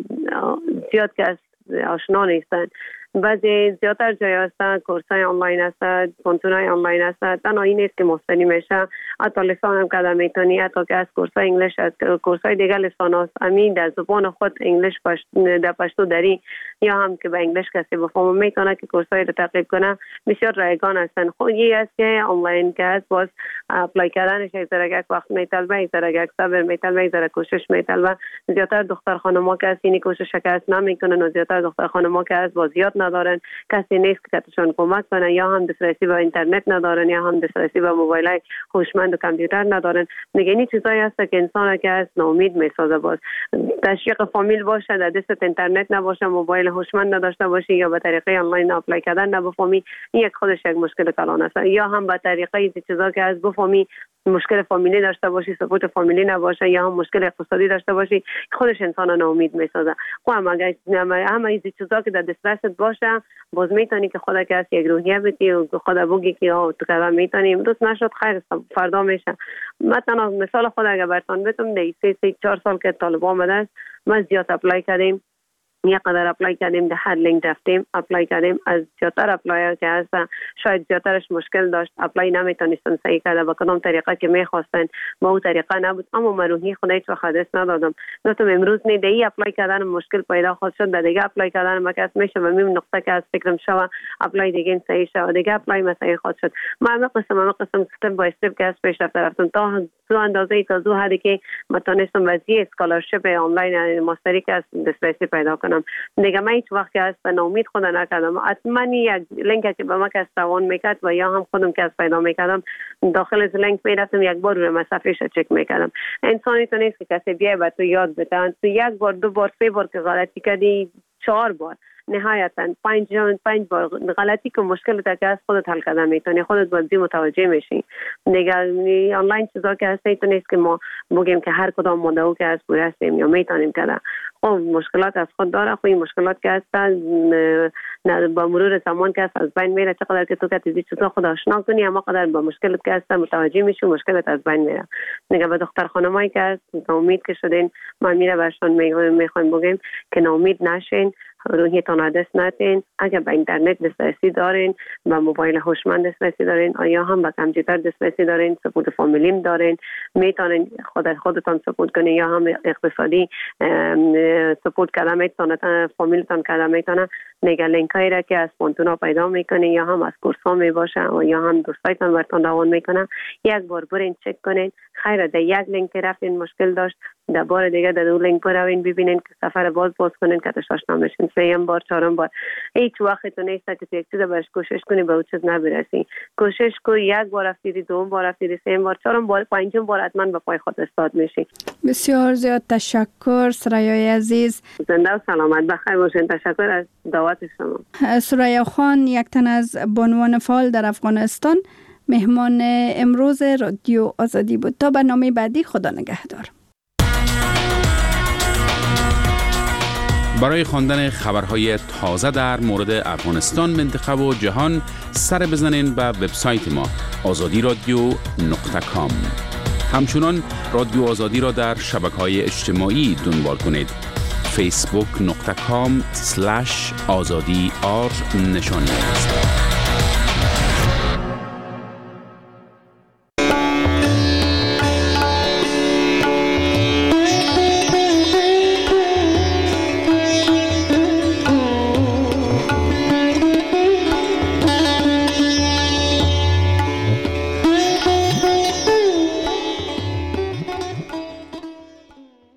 زیاد که است آشنا نیستن. بعضی زیادتر جای هستن کورسای آنلاین هستن، پونتونای آنلاین هستن. تنها این نیست که مستنی میشه، حتی لسان هم کده میتونی، حتی که از کورسای انگلیش هست، کورسای دیگه لسان هست امین در زبان خود انگلیش در پشتو داری یا هم که به انگلیش کسی بفهمه میتونه که کورسای رو تعقیب کنه. بسیار رایگان هستن. خود یه است که آنلاین که هست باز اپلای کردنش یک ذره وقت میطلبه، یک ذره صبر میطلبه، یک ذره کوشش میطلبه. زیادتر دختر خانم‌ها که اینی کوشش شکست نمیکنن و زیادتر دختر خانم‌ها که از باز یاد ندارن، کسی نیست که تشون کمک کنه، یا هم دسترسی به اینترنت ندارن یا هم دسترسی به موبایل هوشمند و کامپیوتر ندارن. دیگه این چیزایی هست که انسان که از ناامید میسازه. باز تشویق فامیل باشه، در دست اینترنت نباشه، موبایل هوشمند نداشته باشی یا به طریقه آنلاین اپلای کردن نبفهمی، این یک خودش یک مشکل کلان است. یا هم به طریقه این چیزا که از بفهمی مشکل فامیلی داشته باشی، سپورت فامیلی نباشه یا هم مشکل اقتصادی داشته باشی، خودش انسان ناامید میسازه. خب اگر همه این چیزا که در دسترست باشه باز میتونی که خودت که یک روحیه بدی و خودت بگی که تو کدام میتونی، امروز نشد خیر فردا میشه. مثلا مثال خود اگر براتون بگم در 3-4 سال که طالبان آمده است ما زیاد اپلای کردیم، یک قدر اپلای کردیم، در هر لینک رفتیم اپلای کردیم. از زیادتر اپلای که هست شاید زیادترش مشکل داشت، اپلای نمیتونستن صحیح کرده با کدام طریقه که میخواستن با اون طریقه نبود، اما من روحی خود هیچ وقت دست ندادم. گفتم امروز نه دی اپلای کردن مشکل پیدا خواهد شد، در دیگه اپلای کردن مکس میشه و میم نقطه که از فکرم شوه اپلای دیگه صحیح شوه دیگه اپلای مثلا خواهد شد. ما قسم استپ بای استپ که از پیش رفتم تا دو اندازه تا دو حدی که متونستم وضعیت اسکالرشپ آنلاین ماستری که از دسترسی پیدا کنم. میکنم. دیگه من هیچ وقت که از ناامید خود نکردم. حتما یک لینک که به ما کس روان میکرد و یا هم خودم که از پیدا میکردم داخل از لینک میرفتم یک بار روی صفحهش چک میکردم. انسانی تو نیست که کسی بیای به تو یاد بده. تو یک بار دو بار سه بار که غلطی کردی 4 بار نهایتا 5 بار غلطی که مشکل تا که از خودت حل کردن میتونی، خودت باید متوجه میشی. دیگه آنلاین چیزا که هست تو نیست که ما بگیم که هر کدام مدعو که از پوره هستیم یا میتونیم کردن. خب مشکلات از خود داره. خب این مشکلات که هستن با مرور زمان که از بین میره. چقدر که تو که چیزی چیزا خود آشنا کنی اما قدر با مشکلات که هستن متوجه میشی مشکلات از بین میره. دیگه به دختر خانمایی که هست ناامید که شدین من میره برشان میخوایم بگیم که ناامید نشین، روحیتان را دست ندین. اگر به اینترنت دسترسی دارین، به موبایل هوشمند دسترسی دارین، یا هم به کامپیوتر دسترسی دارین، سپورت فامیلیم دارین، میتونین خودتان سپورت کنین یا هم اقتصادی سپورت کردن میتونن، فامیلتان کردن میتونن. نگه لینک هایی را که از پونتونا پیدا میکنین یا هم از کورس ها میباشه یا هم دوستایتان برتان روان میکنن، یک بار برین چک کنین. خیره در یک لینک رفتین مشکل داشت، در بار دیگه در دو لینک بروین ببینین که سفر باز کنین که تشاش نمیشین. 3 بار 4 بار هیچ وقت تو نیست که یک چیز برش کوشش کنی به اون چیز نبرسی. کوشش کو یک بار رفتید، 2 بار رفتید، 3 بار 4 بار 5 بار حتما به پای خود استاد میشی. بسیار زیاد تشکر سرایای عزیز. زنده و سلامت بخیر باشین. تشکر از دعوت شما. سریا خان یک تن از بانوان فعال در افغانستان مهمان امروز رادیو آزادی بود. تا برنامه بعدی خدا نگهدار. برای خواندن خبرهای تازه در مورد افغانستان، منطقه و جهان سر بزنین به وبسایت ما azadiradio.com. همچنان رادیو آزادی را در شبکه‌های اجتماعی دنبال کنید. facebook.com/azadi_r نشانی است.